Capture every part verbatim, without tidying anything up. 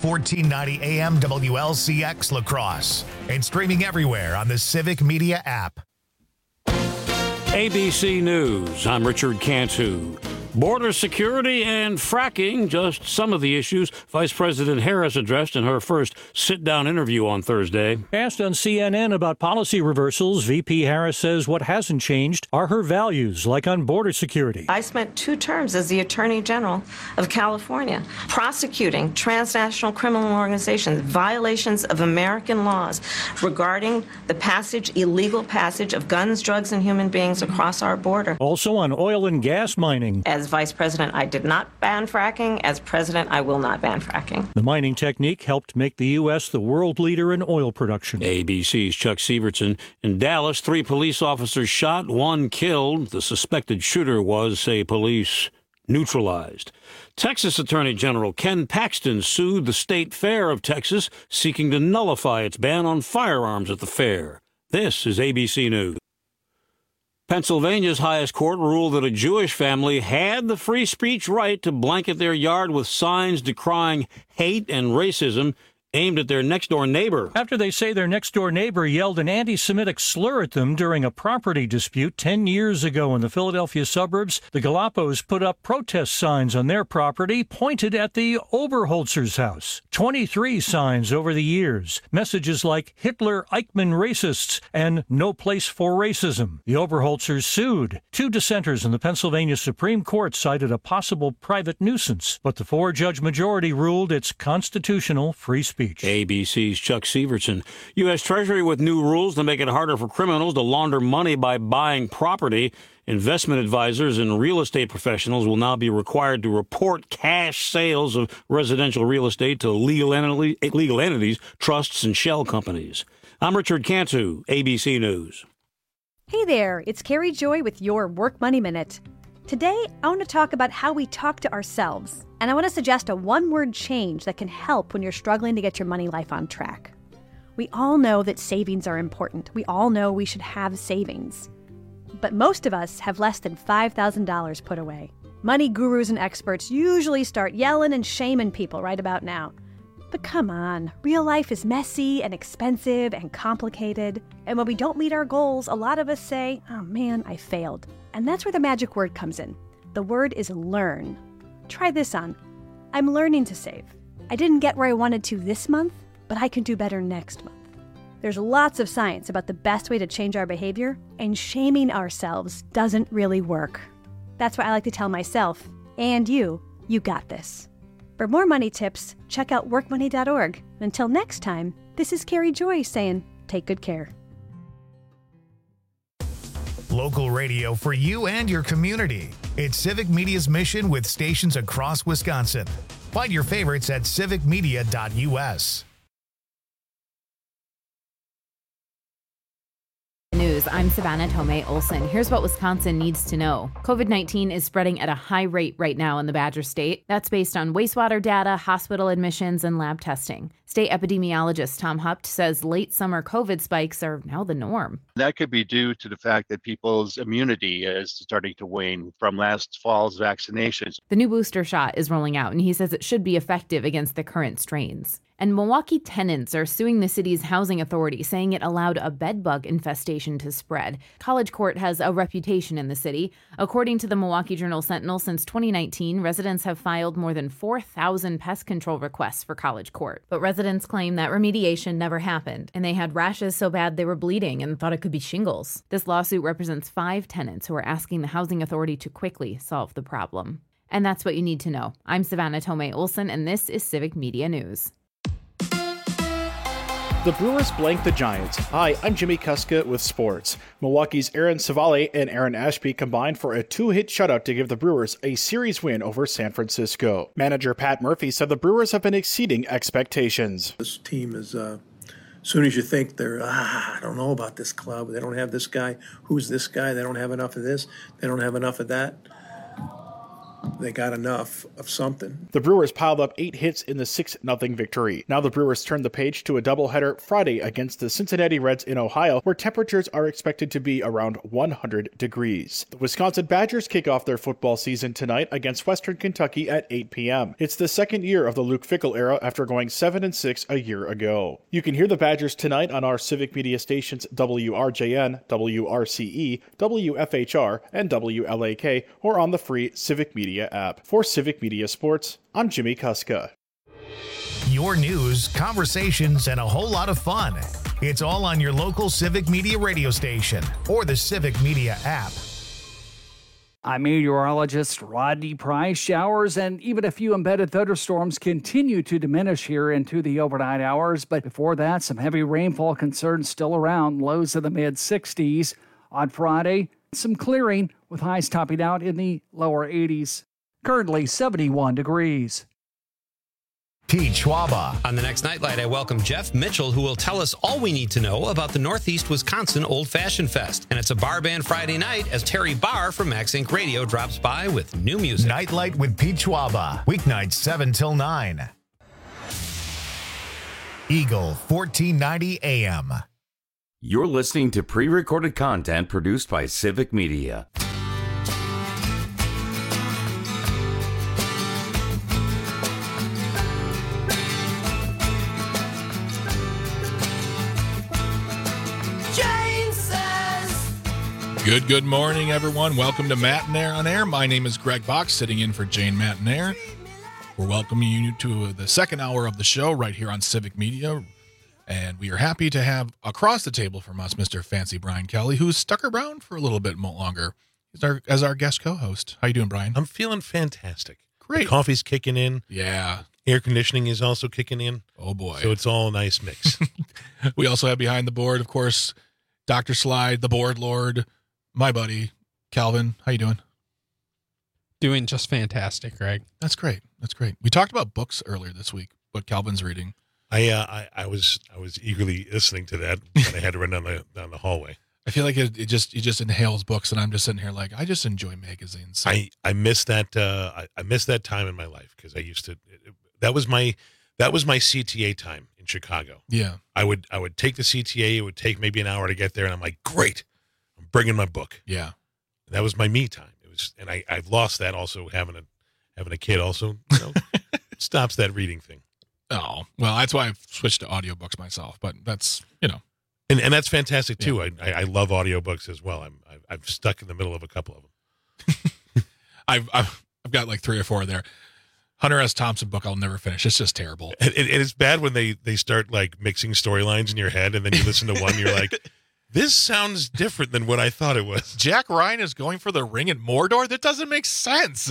fourteen ninety A M W L C X La Crosse, and streaming everywhere on the Civic Media app. A B C News, I'm Richard Cantu. Border security and fracking, just some of the issues Vice President Harris addressed in her first sit-down interview on Thursday. Asked on C N N about policy reversals, V P Harris says what hasn't changed are her values, like on border security. I spent two terms as the Attorney General of California, prosecuting transnational criminal organizations, violations of American laws regarding the passage, illegal passage of guns, drugs, and human beings across our border. Also on oil and gas mining. As Vice President, I did not ban fracking. As President, I will not ban fracking. The mining technique helped make the U S the world leader in oil production. A B C's Chuck Severson. In Dallas, three police officers shot, one killed. The suspected shooter was, say police, neutralized. Texas Attorney General Ken Paxton sued the State Fair of Texas, seeking to nullify its ban on firearms at the fair. This is A B C News. Pennsylvania's highest court ruled that a Jewish family had the free speech right to blanket their yard with signs decrying hate and racism aimed at their next-door neighbor. After they say their next-door neighbor yelled an anti-Semitic slur at them during a property dispute ten years ago in the Philadelphia suburbs, the Galapos put up protest signs on their property pointed at the Oberholzers' house. twenty-three signs over the years. Messages like Hitler, Eichmann racists, and no place for racism. The Oberholzers sued. Two dissenters in the Pennsylvania Supreme Court cited a possible private nuisance, but the four-judge majority ruled it's constitutional free speech. A B C's Chuck Severson. U S. Treasury with new rules to make it harder for criminals to launder money by buying property. Investment advisors and real estate professionals will now be required to report cash sales of residential real estate to legal, enti- legal entities, trusts, and shell companies. I'm Richard Cantu, A B C News. Hey there, it's Carrie Joy with your Work Money Minute. Today, I want to talk about how we talk to ourselves, and I want to suggest a one-word change that can help when you're struggling to get your money life on track. We all know that savings are important. We all know we should have savings. But most of us have less than five thousand dollars put away. Money gurus and experts usually start yelling and shaming people right about now. But come on, real life is messy and expensive and complicated. And when we don't meet our goals, a lot of us say, oh man, I failed. And that's where the magic word comes in. The word is learn. Try this on. I'm learning to save. I didn't get where I wanted to this month, but I can do better next month. There's lots of science about the best way to change our behavior, and shaming ourselves doesn't really work. That's why I like to tell myself, and you, you got this. For more money tips, check out work money dot org. Until next time, this is Carrie Joy saying, take good care. Local radio for you and your community. It's Civic Media's mission with stations across Wisconsin. Find your favorites at civic media dot U S. News. I'm Savannah Tomei Olson. Here's what Wisconsin needs to know. COVID nineteen is spreading at a high rate right now in the Badger State. That's based on wastewater data, hospital admissions, and lab testing. State epidemiologist Tom Hupt says late summer COVID spikes are now the norm. That could be due to the fact that people's immunity is starting to wane from last fall's vaccinations. The new booster shot is rolling out, and he says it should be effective against the current strains. And Milwaukee tenants are suing the city's housing authority, saying it allowed a bedbug infestation to spread. College Court has a reputation in the city. According to the Milwaukee Journal-Sentinel, since twenty nineteen, residents have filed more than four thousand pest control requests for College Court. But residents claim that remediation never happened, and they had rashes so bad they were bleeding and thought it could be shingles. This lawsuit represents five tenants who are asking the housing authority to quickly solve the problem. And that's what you need to know. I'm Savannah Tomei Olson, and this is Civic Media News. The Brewers blanked the Giants. Hi, I'm Jimmy Kuska with sports. Milwaukee's Aaron Savale and Aaron Ashby combined for a two-hit shutout to give the Brewers a series win over San Francisco. Manager Pat Murphy said the Brewers have been exceeding expectations. This team is, uh, as soon as you think they're, ah, I don't know about this club, they don't have this guy, who's this guy, they don't have enough of this, they don't have enough of that. they got enough of something. The Brewers piled up eight hits in the six nothing victory. Now the Brewers turn the page to a doubleheader Friday against the Cincinnati Reds in Ohio, where temperatures are expected to be around one hundred degrees. The Wisconsin Badgers kick off their football season tonight against Western Kentucky at eight p.m. It's the second year of the Luke Fickell era after going seven and six a year ago. You can hear the Badgers tonight on our Civic Media stations W R J N, W R C E, W F H R, and W L A K, or on the free Civic Media app. For Civic Media Sports, I'm Jimmy Kuska. Your news, conversations, and a whole lot of fun. It's all on your local Civic Media radio station or the Civic Media app. I'm meteorologist Rodney Price. Showers and even a few embedded thunderstorms continue to diminish here into the overnight hours, but before that, some heavy rainfall concerns still around, lows in the mid sixties. On Friday, some clearing with highs topping out in the lower eighties. Currently seventy-one degrees. Pete Schwaba. On the next Nightlight, I welcome Jeff Mitchell, who will tell us all we need to know about the Northeast Wisconsin Old Fashioned Fest. And it's a bar band Friday night as Terry Barr from Max Inc Radio drops by with new music. Nightlight with Pete Schwaba. Weeknights seven till nine. Eagle fourteen ninety A M. You're listening to pre-recorded content produced by Civic Media. Good, good morning, everyone. Welcome to Matinaire on Air. My name is Greg Box, sitting in for Jane Matinaire. We're welcoming you to the second hour of the show right here on Civic Media. And we are happy to have across the table from us Mister Fancy Brian Kelly, who's stuck around for a little bit longer as our, as our guest co-host. How you doing, Brian? I'm feeling fantastic. Great. The coffee's kicking in. Yeah. Air conditioning is also kicking in. Oh, boy. So it's all a nice mix. We also have behind the board, of course, Doctor Slide, the board lord, my buddy, Calvin. How you doing? Doing just fantastic, Greg. That's great. That's great. We talked about books earlier this week, what Calvin's reading. I uh, I, I was I was eagerly listening to that when I had to run down the down the hallway. I feel like it, it just it just inhales books, and I'm just sitting here like I just enjoy magazines. So. I I miss that uh, I, I miss that time in my life because I used to. It, that was my that was my C T A time in Chicago. Yeah, I would I would take the C T A. It would take maybe an hour to get there, and I'm like, great. Bringing my book. Yeah. That was my me time. It was, and I, I've lost that also having a, having a kid also, you know, stops that reading thing. Oh, well, that's why I've switched to audiobooks myself, but that's, you know, and, and that's fantastic too. Yeah. I, I, I love audiobooks as well. I'm, I've, I've stuck in the middle of a couple of them. I've, I've, I've got like three or four there. Hunter S. Thompson book I'll never finish. It's just terrible. It, it, it's bad when they, they start like mixing storylines in your head and then you listen to one and you're like, this sounds different than what I thought it was. Jack Ryan is going for the ring in Mordor? That doesn't make sense.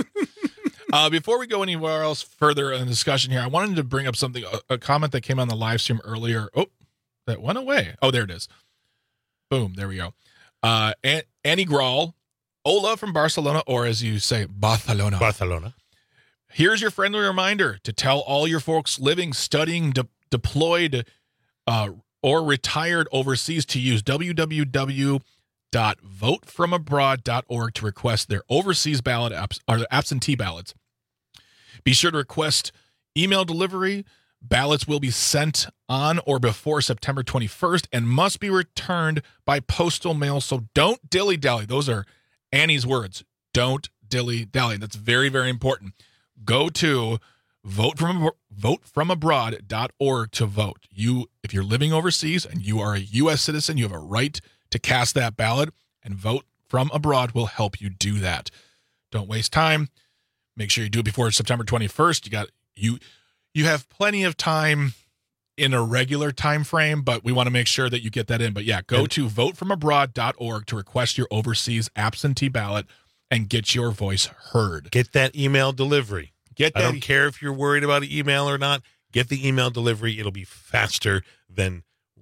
uh, before we go anywhere else further in the discussion here, I wanted to bring up something, a, a comment that came on the live stream earlier. Oh, that went away. Oh, there it is. Boom, there we go. Uh, An- Annie Grawl, Ola from Barcelona, or as you say, Barcelona. Barcelona. Here's your friendly reminder to tell all your folks living, studying, de- deployed, uh, or retired overseas to use w w w dot vote from abroad dot org to request their overseas ballot abs- or absentee ballots. Be sure to request email delivery. Ballots will be sent on or before September twenty-first and must be returned by postal mail. So don't dilly-dally. Those are Annie's words. Don't dilly-dally. That's very, very important. Go to vote from vote from abroad dot org to vote. You, if you're living overseas and you are a U S citizen, you have a right to cast that ballot, and Vote from Abroad will help you do that. Don't waste time. Make sure you do it before September twenty-first. You got you you have plenty of time in a regular time frame, but we want to make sure that you get that in. But yeah, go to vote from abroad dot org to request your overseas absentee ballot and get your voice heard. Get that email delivery. Get that. I don't care if you're worried about email or not. Get the email delivery. It'll be faster than,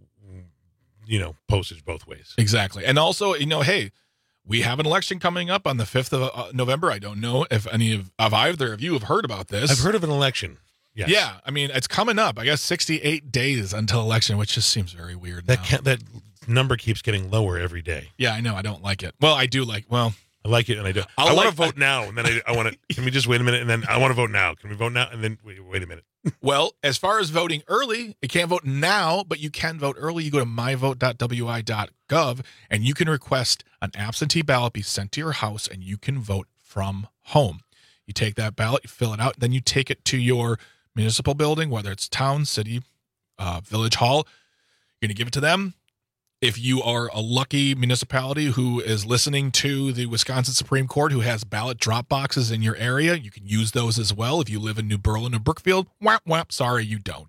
you know, postage both ways. Exactly. And also, you know, hey, we have an election coming up on the fifth of uh, November. I don't know if any of, of either of you have heard about this. I've heard of an election. Yes. Yeah. I mean, it's coming up. I guess sixty-eight days until election, which just seems very weird That now. ca- that number keeps getting lower every day. Yeah, I know. I don't like it. Well, I do like, well. I like it, and I do. I'll I want to like- vote now, and then I, I want to. Can we just wait a minute, and then I want to vote now? Can we vote now, and then wait, wait a minute? Well, as far as voting early, you can't vote now, but you can vote early. You go to my vote dot w i dot gov, and you can request an absentee ballot be sent to your house, and you can vote from home. You take that ballot, you fill it out, then you take it to your municipal building, whether it's town, city, uh, village hall. You're going to give it to them. If you are a lucky municipality who is listening to the Wisconsin Supreme Court, who has ballot drop boxes in your area, you can use those as well. If you live in New Berlin or Brookfield, whap, whap, sorry, you don't.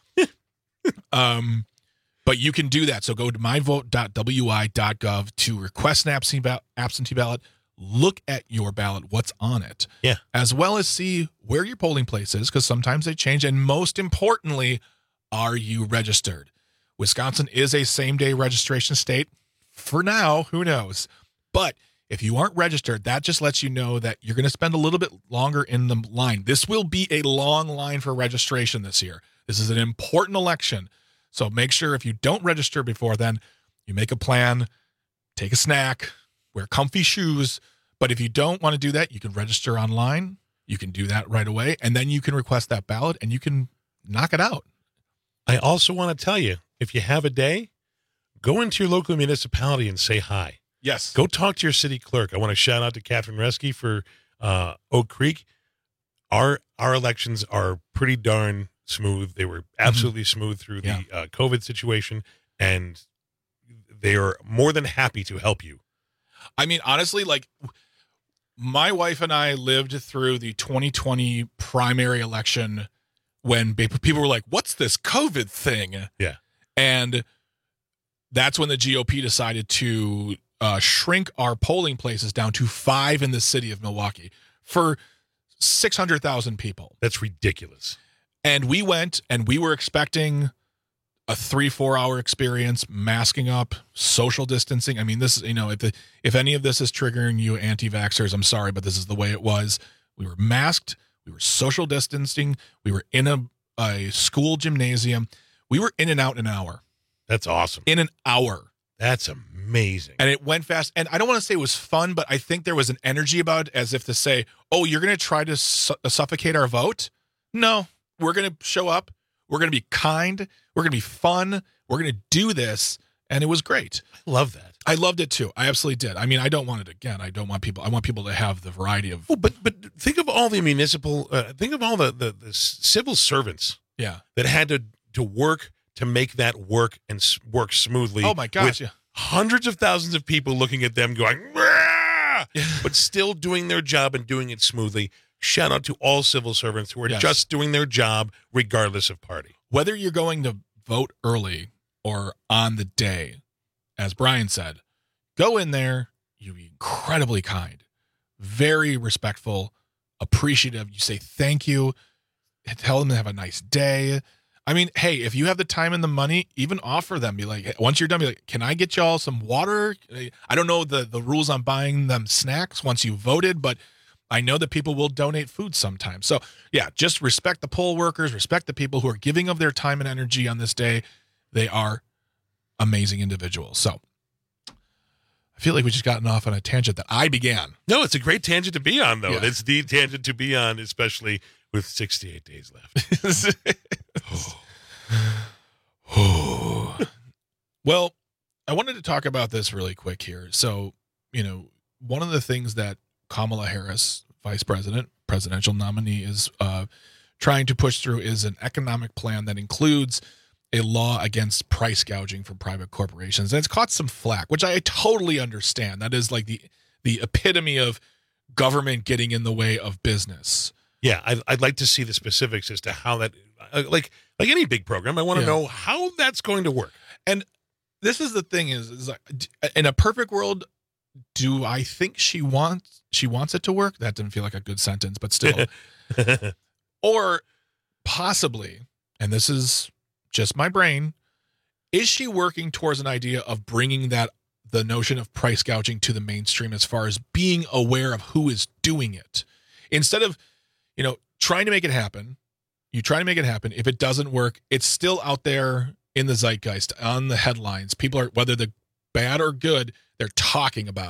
um, but you can do that. So go to my vote dot w i dot gov to request an absentee, ba- absentee ballot. Look at your ballot, what's on it. Yeah. As well as see where your polling place is, because sometimes they change. And most importantly, are you registered? Wisconsin is a same-day registration state. For now, who knows? But if you aren't registered, that just lets you know that you're going to spend a little bit longer in the line. This will be a long line for registration this year. This is an important election. So make sure if you don't register before then, you make a plan, take a snack, wear comfy shoes. But if you don't want to do that, you can register online. You can do that right away. And then you can request that ballot and you can knock it out. I also want to tell you, if you have a day, go into your local municipality and say hi. Yes. Go talk to your city clerk. I want to shout out to Catherine Reske for uh, Oak Creek. Our our elections are pretty darn smooth. They were absolutely mm-hmm. smooth through the Yeah. uh, COVID situation, and they are more than happy to help you. I mean, honestly, like my wife and I lived through the twenty twenty primary election when people were like, what's this COVID thing? Yeah. And that's when the G O P decided to uh, shrink our polling places down to five in the city of Milwaukee for six hundred thousand people. That's ridiculous. And we went and we were expecting a three, four hour experience, masking up, social distancing. I mean, this is, you know, if the, if any of this is triggering you anti-vaxxers, I'm sorry, but this is the way it was. We were masked. We were social distancing. We were in a, a school gymnasium. We were in and out in an hour. That's awesome. In an hour. That's amazing. And it went fast. And I don't want to say it was fun, but I think there was an energy about it as if to say, oh, you're going to try to su- suffocate our vote? No, we're going to show up. We're going to be kind. We're going to be fun. We're going to do this. And it was great. I love that. I loved it too. I absolutely did. I mean, I don't want it again. I don't want people, I want people to have the variety of. Well, but but think of all the municipal, uh, think of all the, the, the civil servants Yeah. that had to, to work to make that work and s- work smoothly. Oh my gosh. with Yeah. hundreds of thousands of people looking at them going, "Rah!" but still doing their job and doing it smoothly. Shout out to all civil servants who are Yes. just doing their job regardless of party. Whether you're going to vote early or on the day, as Brian said, go in there, you be incredibly kind, very respectful, appreciative. You say thank you, tell them to have a nice day. I mean, hey, if you have the time and the money, even offer them. Be like, hey, once you're done, be like, can I get y'all some water? I don't know the, the rules on buying them snacks once you voted, but I know that people will donate food sometimes. So, yeah, just respect the poll workers, respect the people who are giving of their time and energy on this day. They are amazing individuals. So, I feel like we just gotten off on a tangent that I began. No, it's a great tangent to be on, though. Yeah. It's the tangent to be on, especially with sixty-eight days left. Well, I wanted to talk about this really quick here. So, you know, one of the things that Kamala Harris, vice president, presidential nominee, is uh, trying to push through is an economic plan that includes a law against price gouging for private corporations. And it's caught some flack, which I totally understand. That is like the the epitome of government getting in the way of business. Yeah, I'd, I'd like to see the specifics as to how that, uh, like like any big program, I want to Yeah. know how that's going to work. And this is the thing is, is like, d- in a perfect world, do I think she wants she wants it to work? That didn't feel like a good sentence, but still. Or possibly, and this is just my brain, is she working towards an idea of bringing that the notion of price gouging to the mainstream as far as being aware of who is doing it? Instead of, you know, trying to make it happen, you try to make it happen. If it doesn't work, it's still out there in the zeitgeist, on the headlines. People are, whether they're bad or good, they're talking about it.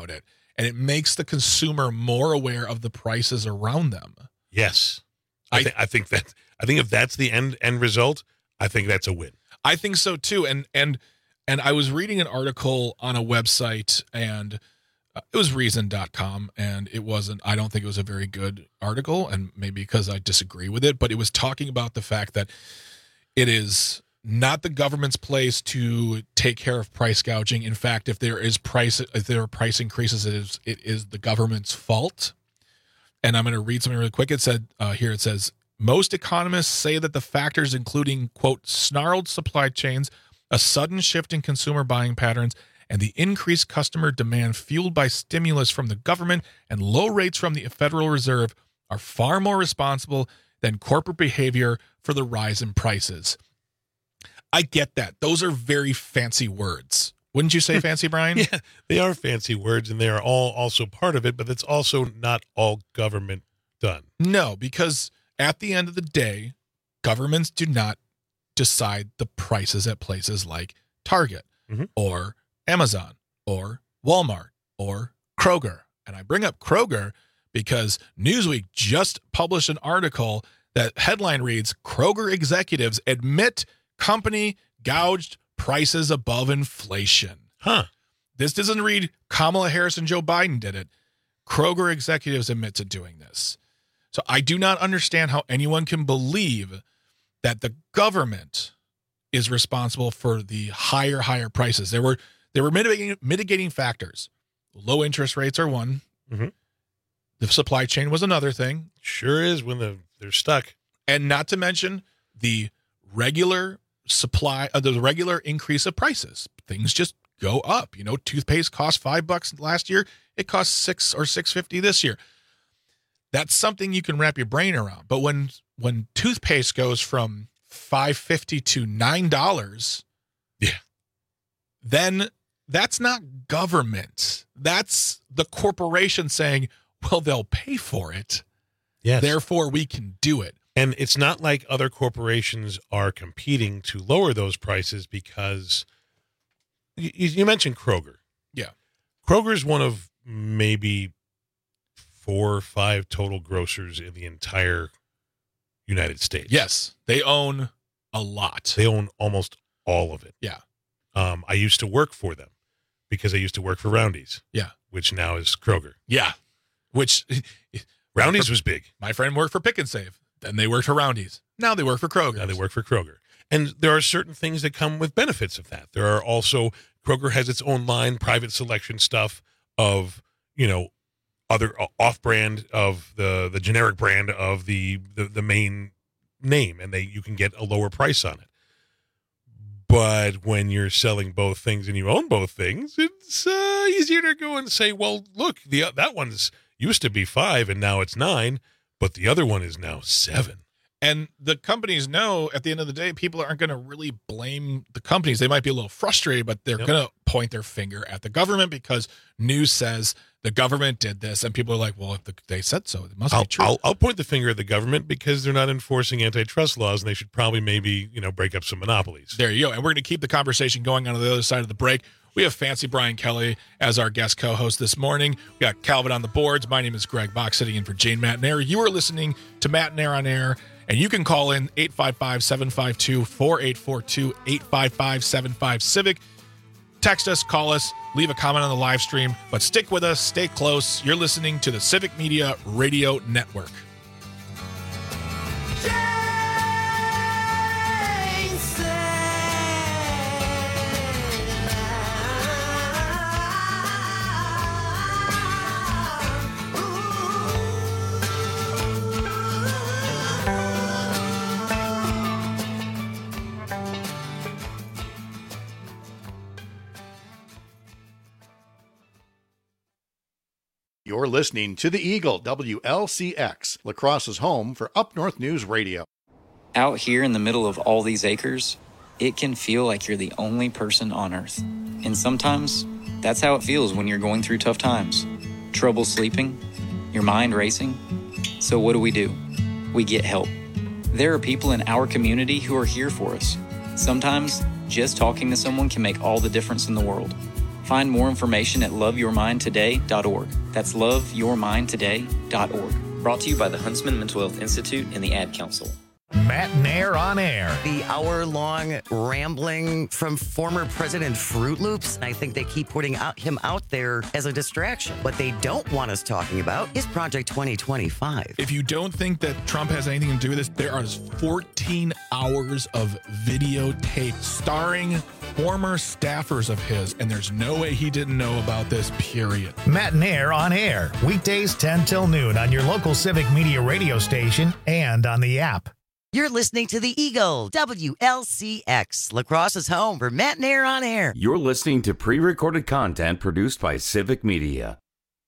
and it makes the consumer more aware of the prices around them. Yes. I, I, th- I think that I think if that's the end end result, I think that's a win. I think so too. And and and I was reading an article on a website, and it was reason dot com, and it wasn't, I don't think it was a very good article, and maybe because I disagree with it, but it was talking about the fact that it is not the government's place to take care of price gouging. In fact, if there is price, if there are price increases, it is, it is the government's fault. And I'm going to read something really quick. It said uh, here, it says, most economists say that the factors including, quote, snarled supply chains, a sudden shift in consumer buying patterns, and the increased customer demand fueled by stimulus from the government and low rates from the Federal Reserve are far more responsible than corporate behavior for the rise in prices. I get that. Those are very fancy words. Wouldn't you say fancy, Brian? Yeah, they are fancy words, and they are all also part of it, but it's also not all government done. No, because at the end of the day, governments do not decide the prices at places like Target mm-hmm. or Amazon or Walmart or Kroger. And I bring up Kroger because Newsweek just published an article that headline reads, Kroger executives admit company gouged prices above inflation. Huh. This doesn't read Kamala Harris and Joe Biden did it. Kroger executives admit to doing this. So I do not understand how anyone can believe that the government is responsible for the higher, higher prices. There were there were mitigating, mitigating factors. Low interest rates are one. Mm-hmm. The supply chain was another thing. Sure is when the, they're stuck. And not to mention the regular supply, uh, the regular increase of prices. Things just go up. You know, toothpaste cost five bucks last year. It costs six or six fifty this year. That's something you can wrap your brain around. But when when toothpaste goes from five fifty to nine dollars, yeah, then that's not government. That's the corporation saying, well, they'll pay for it. Yes. Therefore, we can do it. And it's not like other corporations are competing to lower those prices because you, you mentioned Kroger. Yeah. Kroger is one of maybe four or five total grocers in the entire United States. Yes. They own a lot. They own almost all of it. Yeah. Um, I used to work for them because I used to work for Roundy's. Yeah. Which now is Kroger. Yeah. Which Roundy's was big. My friend worked for Pick and Save. Then they worked for Roundy's. Now they work for Kroger. Now they work for Kroger. And there are certain things that come with benefits of that. There are also, Kroger has its own line, private selection stuff of, you know, other off-brand of the, the generic brand of the, the, the main name, and they you can get a lower price on it. But when you're selling both things and you own both things, it's uh, easier to go and say, well, look, the that one's used to be five and now it's nine. But the other one is now seven. And the companies know at the end of the day, people aren't going to really blame the companies. They might be a little frustrated, but they're yep. going to point their finger at the government because news says the government did this. And people are like, well, if the, they said so, it must I'll, be true. I'll, I'll point the finger at the government because they're not enforcing antitrust laws and they should probably maybe, you know, break up some monopolies. There you go. And we're going to keep the conversation going on the other side of the break. We have Fancy Brian Kelly as our guest co-host this morning. We got Calvin on the boards. My name is Greg Bach, sitting in for Jane Matnair. You are listening to Matnair on Air, and you can call in eight five five, seven five two, four eight four two, eight five five, seven five Civic. Text us, call us, leave a comment on the live stream, but stick with us, stay close. You're listening to the Civic Media Radio Network. You're listening to The Eagle, W L C X, La Crosse's home for Up North News Radio. Out here in the middle of all these acres, it can feel like you're the only person on Earth. And sometimes, that's how it feels when you're going through tough times. Trouble sleeping, your mind racing. So what do we do? We get help. There are people in our community who are here for us. Sometimes, just talking to someone can make all the difference in the world. Find more information at love your mind today dot org. That's love your mind today dot org. Brought to you by the Huntsman Mental Health Institute and the Ad Council. Matt Nair on air. The hour-long rambling from former President Fruit Loops. I think they keep putting out, him out there as a distraction. What they don't want us talking about is Project twenty twenty-five. If you don't think that Trump has anything to do with this, there are fourteen hours of videotape starring former staffers of his, and there's no way he didn't know about this, period. Matt Nair on air. Weekdays ten till noon on your local Civic Media radio station and on the app. You're listening to The Eagle, W L C X, La Crosse's home for Matt Nair on air. You're listening to pre-recorded content produced by Civic Media.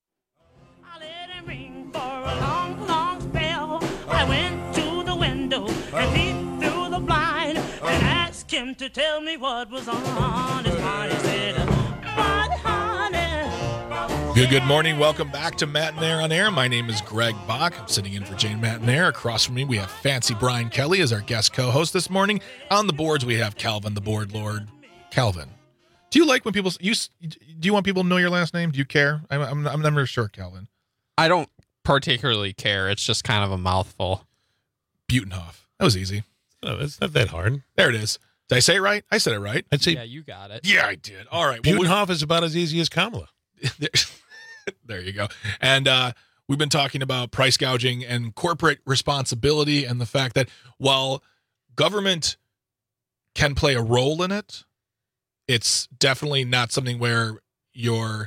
I let it ring for a long, long spell. I went to the window and peeped through the blind and asked him to tell me what was on his mind. He said, "But honey." Good, good morning. Welcome back to Matt Nair on air. My name is Greg Bach. I'm sitting in for Jane Matt Nair. Across from me, we have Fancy Brian Kelly as our guest co-host this morning. On the boards, we have Calvin, the board lord. Calvin, do you like when people you do you want people to know your last name? Do you care? I'm I'm, I'm never sure, Calvin. I don't particularly care. It's just kind of a mouthful. Butenhoff. That was easy. No, it's not that hard. There it is. Did I say it right? I said it right. I'd say Yeah, you got it. Yeah, I did. All right. Butenhoff is about as easy as Kamala. There you go. And uh, we've been talking about price gouging and corporate responsibility and the fact that while government can play a role in it, it's definitely not something where your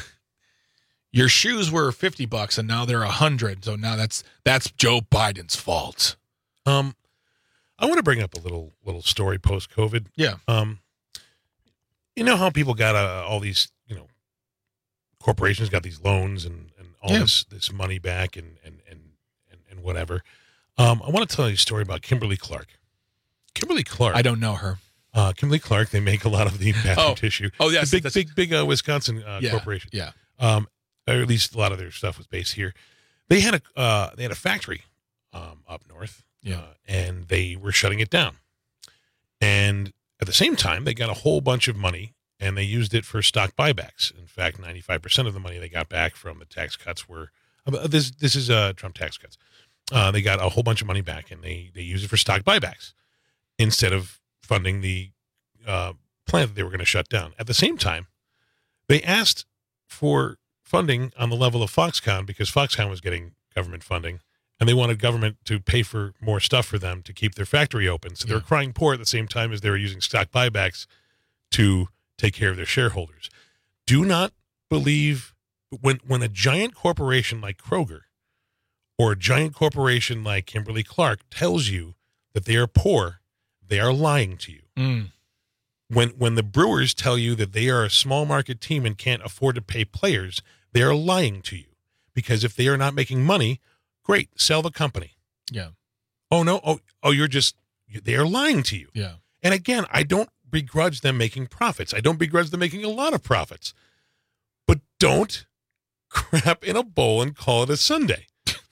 your shoes were fifty bucks and now they're a hundred. So now that's that's Joe Biden's fault. Um, I want to bring up a little little story post COVID. Yeah. Um, you know how people got uh, all these, you know, corporations got these loans and, and all Yeah. this this money back and and and and, and whatever. Um, I want to tell you a story about Kimberly Clark. Kimberly Clark. I don't know her. Uh, Kimberly Clark. They make a lot of the bathroom Oh. tissue. Oh, yes, The big that's- big big uh, Wisconsin uh, Yeah, corporation. yeah. Um, or at least a lot of their stuff was based here. They had a uh, they had a factory um, up north. Yeah. Uh, and they were shutting it down. And at the same time, they got a whole bunch of money and they used it for stock buybacks. In fact, ninety-five percent of the money they got back from the tax cuts were uh, this. This is uh, Trump tax cuts. Uh, they got a whole bunch of money back and they they used it for stock buybacks instead of funding the uh, plant that they were going to shut down. At the same time, they asked for funding on the level of Foxconn because Foxconn was getting government funding. And they wanted government to pay for more stuff for them to keep their factory open. So they were crying poor at the same time as they were using stock buybacks to take care of their shareholders. Do not believe when when a giant corporation like Kroger or a giant corporation like Kimberly Clark tells you that they are poor, they are lying to you. Mm. When when the Brewers tell you that they are a small market team and can't afford to pay players, they are lying to you. Because if they are not making money, great, sell the company. Yeah. Oh, no. Oh, oh, you're just, they are lying to you. Yeah. And again, I don't begrudge them making profits. I don't begrudge them making a lot of profits. But don't crap in a bowl and call it a Sunday.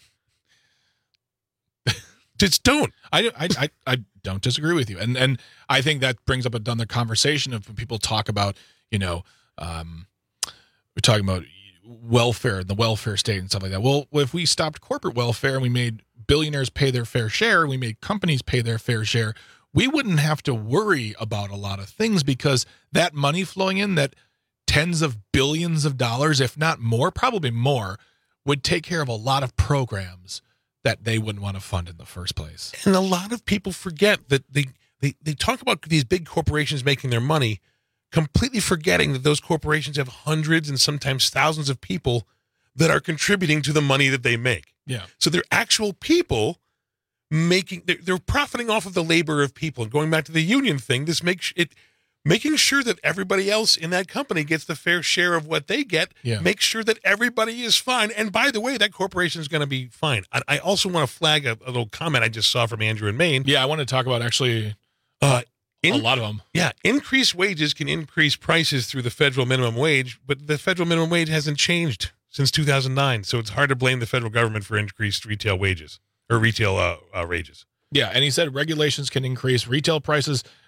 Just don't. I, I, I, I don't disagree with you. And and I think that brings up another conversation of when people talk about, you know, um, we're talking about welfare, the welfare state and stuff like that. Well, if we stopped corporate welfare and we made billionaires pay their fair share, we made companies pay their fair share, we wouldn't have to worry about a lot of things because that money flowing in, that tens of billions of dollars, if not more, probably more, would take care of a lot of programs that they wouldn't want to fund in the first place. And a lot of people forget that they, they, they talk about these big corporations making their money, completely forgetting that those corporations have hundreds and sometimes thousands of people that are contributing to the money that they make. Yeah. So they're actual people making, they're, they're profiting off of the labor of people. And going back to the union thing, this makes it, making sure that everybody else in that company gets the fair share of what they get, Yeah. make sure that everybody is fine. And by the way, that corporation is going to be fine. I, I also want to flag a, a little comment I just saw from Andrew in Maine. Yeah, I want to talk about actually Uh, a lot of them. Yeah, increased wages can increase prices through the federal minimum wage, but the federal minimum wage hasn't changed since two thousand nine, so it's hard to blame the federal government for increased retail wages or retail uh, uh, wages. Yeah, and he said regulations can increase retail prices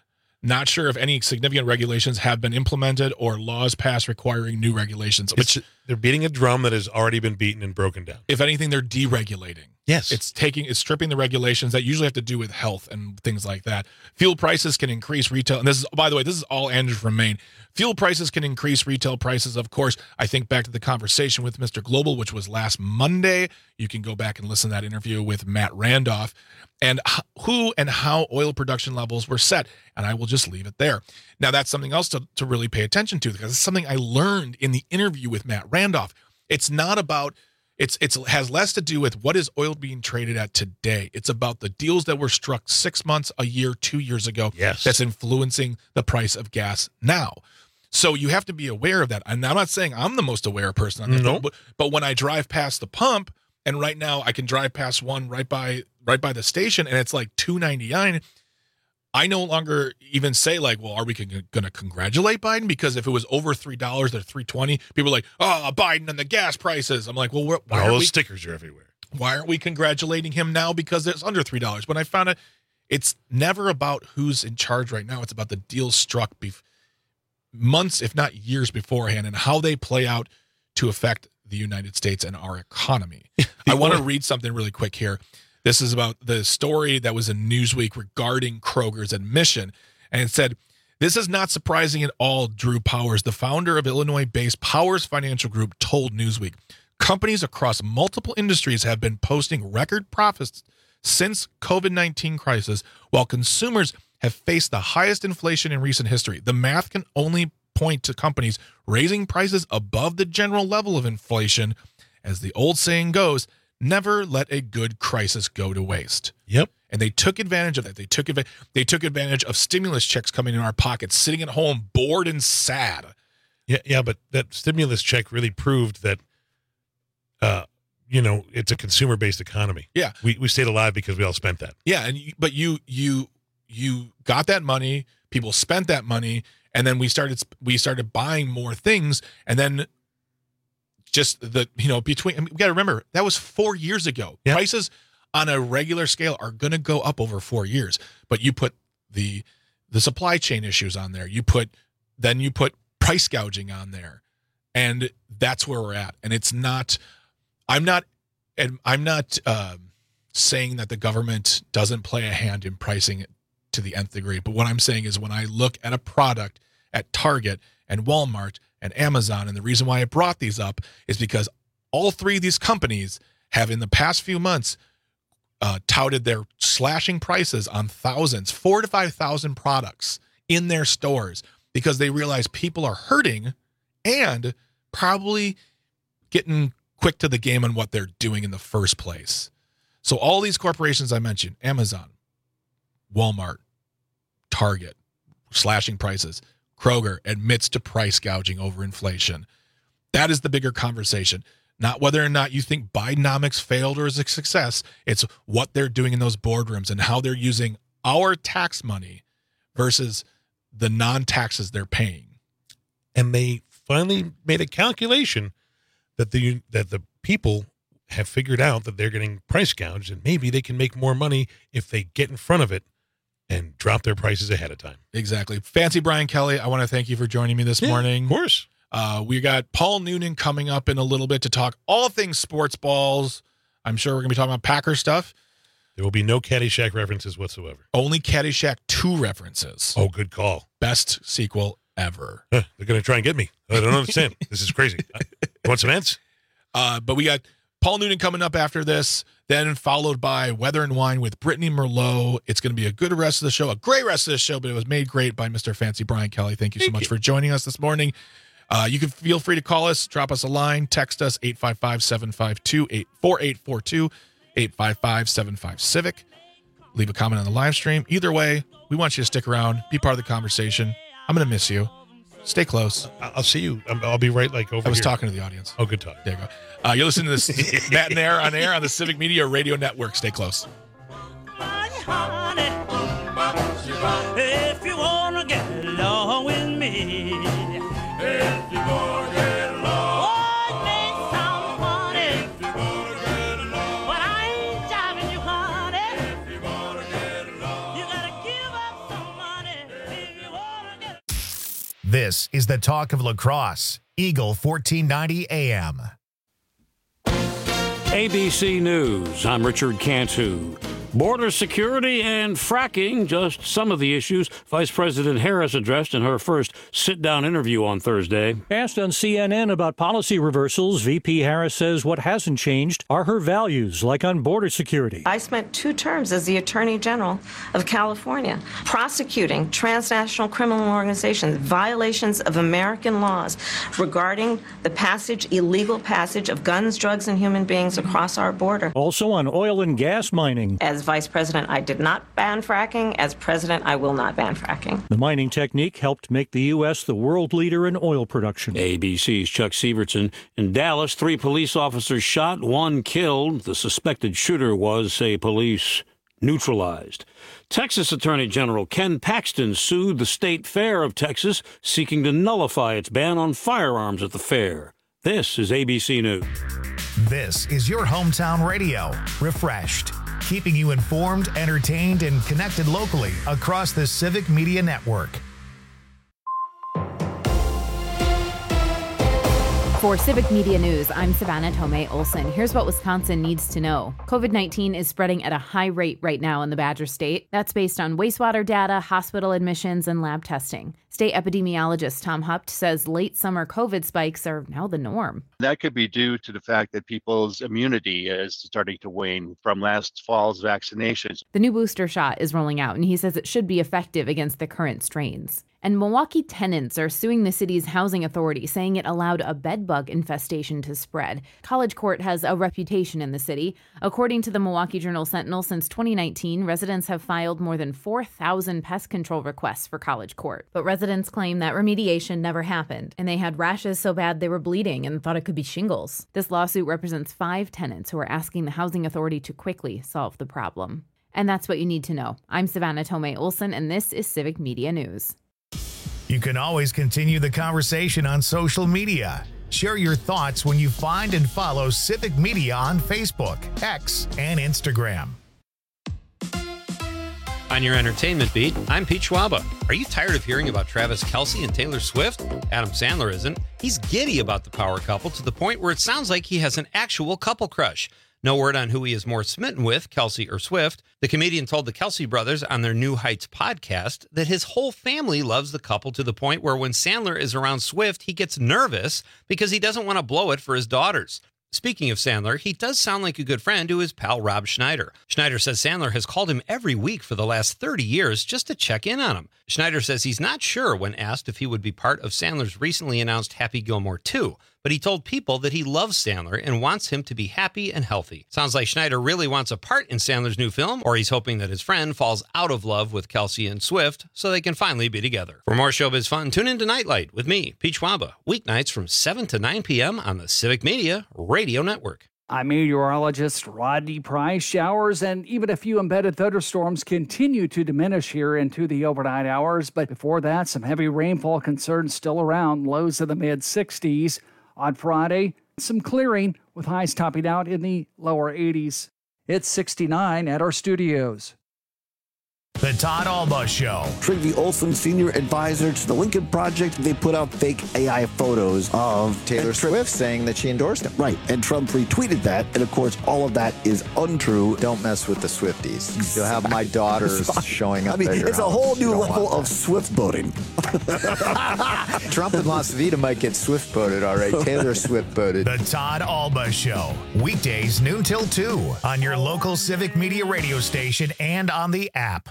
Not sure if any significant regulations have been implemented or laws passed requiring new regulations. Which It's, they're beating a drum that has already been beaten and broken down. if anything, they're deregulating. Yes. It's taking, it's stripping the regulations that usually have to do with health and things like that. Fuel prices can increase retail. And this is, by the way, this is all Andrew from Maine. Fuel prices can increase retail prices. Of course, I think back to the conversation with Mister Global, which was last Monday. You can go back and listen to that interview with Matt Randolph and who and how oil production levels were set. And I will just leave it there. Now, that's something else to, to really pay attention to because it's something I learned in the interview with Matt Randolph. It's not about It's it's has less to do with what is oil being traded at today. It's about the deals that were struck six months, a year, two years ago. Yes. That's influencing the price of gas now. So you have to be aware of that. And I'm not saying I'm the most aware person on this, No. but, but when I drive past the pump, and right now I can drive past one right by right by the station, and it's like two ninety-nine. I no longer even say like, well, are we going to congratulate Biden? Because if it was over three dollars or three twenty, people are like, oh, Biden and the gas prices. I'm like, well, why All aren't those we, stickers are everywhere. why aren't we congratulating him now because it's under three dollars? When I found out it's never about who's in charge right now. It's about the deals struck bef- months, if not years beforehand, and how they play out to affect the United States and our economy. I want to read something really quick here. This is about the story that was in Newsweek regarding Kroger's admission. And it said, this is not surprising at all, Drew Powers, the founder of Illinois-based Powers Financial Group, told Newsweek. Companies across multiple industries have been posting record profits since COVID nineteen crisis, while consumers have faced the highest inflation in recent history. The math can only point to companies raising prices above the general level of inflation. As the old saying goes, never let a good crisis go to waste. Yep. And they took advantage of that. They took advantage. They took advantage of stimulus checks coming in our pockets, sitting at home, bored and sad. Yeah, yeah, but that stimulus check really proved that, uh, you know, it's a consumer-based economy. Yeah, we we stayed alive because we all spent that. Yeah, and you, but you you you got that money. People spent that money, and then we started we started buying more things, and then. Just the, you know, between, I mean, we got to remember, that was four years ago. Yep. Prices on a regular scale are going to go up over four years. But you put the the supply chain issues on there. You put, then you put price gouging on there. And that's where we're at. And it's not, I'm not, and I'm not uh, saying that the government doesn't play a hand in pricing it to the nth degree. But what I'm saying is when I look at a product at Target and Walmart and Amazon, and the reason why I brought these up is because all three of these companies have in the past few months uh, touted their slashing prices on thousands, four to five thousand products in their stores because they realize people are hurting and probably getting quick to the game on what they're doing in the first place. So all these corporations I mentioned, Amazon, Walmart, Target, slashing prices. Kroger admits to price gouging over inflation. That is the bigger conversation. Not whether or not you think Bidenomics failed or is a success. It's what they're doing in those boardrooms and how they're using our tax money versus the non-taxes they're paying. And they finally made a calculation that the that the people have figured out that they're getting price gouged, and maybe they can make more money if they get in front of it and drop their prices ahead of time. Exactly. Fancy Brian Kelly, I want to thank you for joining me this Yeah, morning. Of course. Uh, we got Paul Noonan coming up in a little bit to talk all things sports balls. I'm sure we're going to be talking about Packer stuff. There will be no Caddyshack references whatsoever. Only Caddyshack two references. Oh, good call. Best sequel ever. Huh, they're going to try and get me. I don't understand. This is crazy. You want some ants? Uh, but we got Paul Noonan coming up after this, then followed by Weather and Wine with Brittany Merlot. It's going to be a good rest of the show, a great rest of the show, but it was made great by Mister Fancy Brian Kelly. Thank you so Thank much you. for joining us this morning. Uh, you can feel free to call us, drop us a line, text us eight five five, seven five two, four eight four two, eight five five, seven five Civic. Leave a comment on the live stream. Either way, we want you to stick around, be part of the conversation. I'm going to miss you. Stay close. I'll see you. I'll be right like over I was here. talking to the audience. Oh, good talk. There you go. Uh, you're listening to this Matt and Air on air on the Civic Media Radio Network. Stay close. If you wanna get along with me, if you wanna get along, oh, it may sound funny, if you wanna get along, but I ain't jiving you, honey. If you wanna get along, you gotta give up some money. If you This is the talk of La Crosse, Eagle fourteen ninety A M. A B C News, I'm Richard Cantu. Border security and fracking, just some of the issues Vice President Harris addressed in her first sit-down interview on Thursday. Asked on C N N about policy reversals, V P Harris says what hasn't changed are her values, like on border security. I spent two terms as the Attorney General of California, prosecuting transnational criminal organizations, violations of American laws regarding the passage, illegal passage of guns, drugs, and human beings across our border. Also on oil and gas mining. As Vice President, I did not ban fracking. As President, I will not ban fracking. The mining technique helped make the U S the world leader in oil production. A B C's Chuck Severson. In Dallas, three police officers shot, one killed. The suspected shooter was, say police, neutralized. Texas Attorney General Ken Paxton sued the State Fair of Texas, seeking to nullify its ban on firearms at the fair. This is A B C News. This is your hometown radio, refreshed, keeping you informed, entertained, and connected locally across the Civic Media Network. For Civic Media News, I'm Savannah Tomei Olson. Here's what Wisconsin needs to know. COVID nineteen is spreading at a high rate right now in the Badger State. That's based on wastewater data, hospital admissions, and lab testing. State epidemiologist Tom Hupt says late summer COVID spikes are now the norm. That could be due to the fact that people's immunity is starting to wane from last fall's vaccinations. The new booster shot is rolling out, and he says it should be effective against the current strains. And Milwaukee tenants are suing the city's housing authority, saying it allowed a bedbug infestation to spread. College Court has a reputation in the city. According to the Milwaukee Journal-Sentinel, since twenty nineteen, residents have filed more than four thousand pest control requests for College Court. But residents claim that remediation never happened, and they had rashes so bad they were bleeding and thought it could be shingles. This lawsuit represents five tenants who are asking the housing authority to quickly solve the problem. And that's what you need to know. I'm Savannah Tomei Olson, and this is Civic Media News. You can always continue the conversation on social media. Share your thoughts when you find and follow Civic Media on Facebook, X, and Instagram. On your entertainment beat, I'm Pete Schwaba. Are you tired of hearing about Travis Kelce and Taylor Swift? Adam Sandler isn't. He's giddy about the power couple to the point where it sounds like he has an actual couple crush. No word on who he is more smitten with, Kelce or Swift. The comedian told the Kelce brothers on their New Heights podcast that his whole family loves the couple to the point where when Sandler is around Swift, he gets nervous because he doesn't want to blow it for his daughters. Speaking of Sandler, he does sound like a good friend to his pal Rob Schneider. Schneider says Sandler has called him every week for the last thirty years just to check in on him. Schneider says he's not sure when asked if he would be part of Sandler's recently announced Happy Gilmore two, but he told People that he loves Sandler and wants him to be happy and healthy. Sounds like Schneider really wants a part in Sandler's new film, or he's hoping that his friend falls out of love with Kelce and Swift so they can finally be together. For more showbiz fun, tune in to Nightlight with me, Pete Schwaba, weeknights from seven to nine p.m. on the Civic Media Radio Network. I'm meteorologist Rodney Price. Showers and even a few embedded thunderstorms continue to diminish here into the overnight hours. But before that, some heavy rainfall concerns still around, lows in the mid sixties. On Friday, some clearing with highs topping out in the lower eighties. It's sixty-nine at our studios. The Todd Alba Show. Trygve Olsen, senior advisor to the Lincoln Project, they put out fake A I photos of Taylor Swift saying that she endorsed him. Right, and Trump retweeted that, and of course, all of that is untrue. Don't mess with the Swifties. You'll have my daughters showing up. I mean, at your it's house. a whole new You don't level want of Swift boating. Trump and Las Vegas might get Swift boated, all right. Taylor Swift boated. The Todd Alba Show. Weekdays noon till two on your local Civic Media radio station and on the app.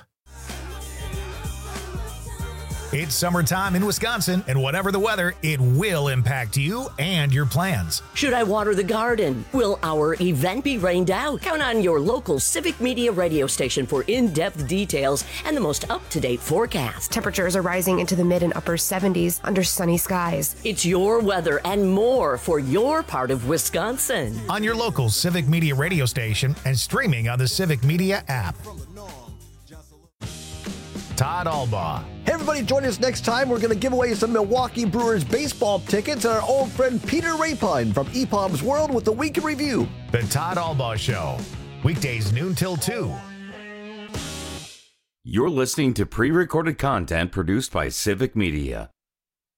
It's summertime in Wisconsin, and whatever the weather, it will impact you and your plans. Should I water the garden? Will our event be rained out? Count on your local Civic Media radio station for in-depth details and the most up-to-date forecast. Temperatures are rising into the mid and upper seventies under sunny skies. It's your weather and more for your part of Wisconsin. On your local Civic Media radio station and streaming on the Civic Media app. Todd Alba. Hey, everybody, join us next time. We're going to give away some Milwaukee Brewers baseball tickets and our old friend Peter Rapine from E P O M's World with the Week in Review. The Todd Alba Show. Weekdays noon till two. You're listening to pre-recorded content produced by Civic Media.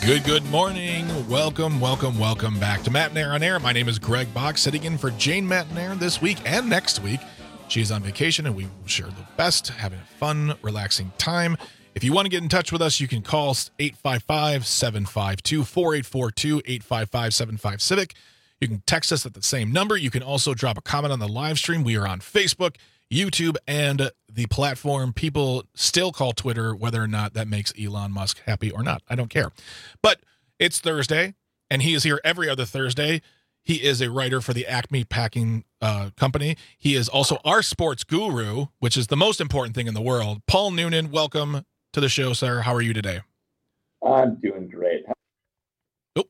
Good, good morning. Welcome, welcome, welcome back to Matt and Air on Air. My name is Greg Bach, sitting in for Jane Matt and Air this week and next week. She's on vacation, and we wish her the best, having a fun, relaxing time. If you want to get in touch with us, you can call eight five five, seven five two, four eight four two, eight five five, seven five, Civic. You can text us at the same number. You can also drop a comment on the live stream. We are on Facebook, YouTube, and the platform people still call Twitter, whether or not that makes Elon Musk happy or not. I don't care. But it's Thursday, and he is here every other Thursday. He is a writer for the Acme Packing uh, Company. He is also our sports guru, which is the most important thing in the world. Paul Noonan, welcome to the show, sir. How are you today? I'm doing great. Oh.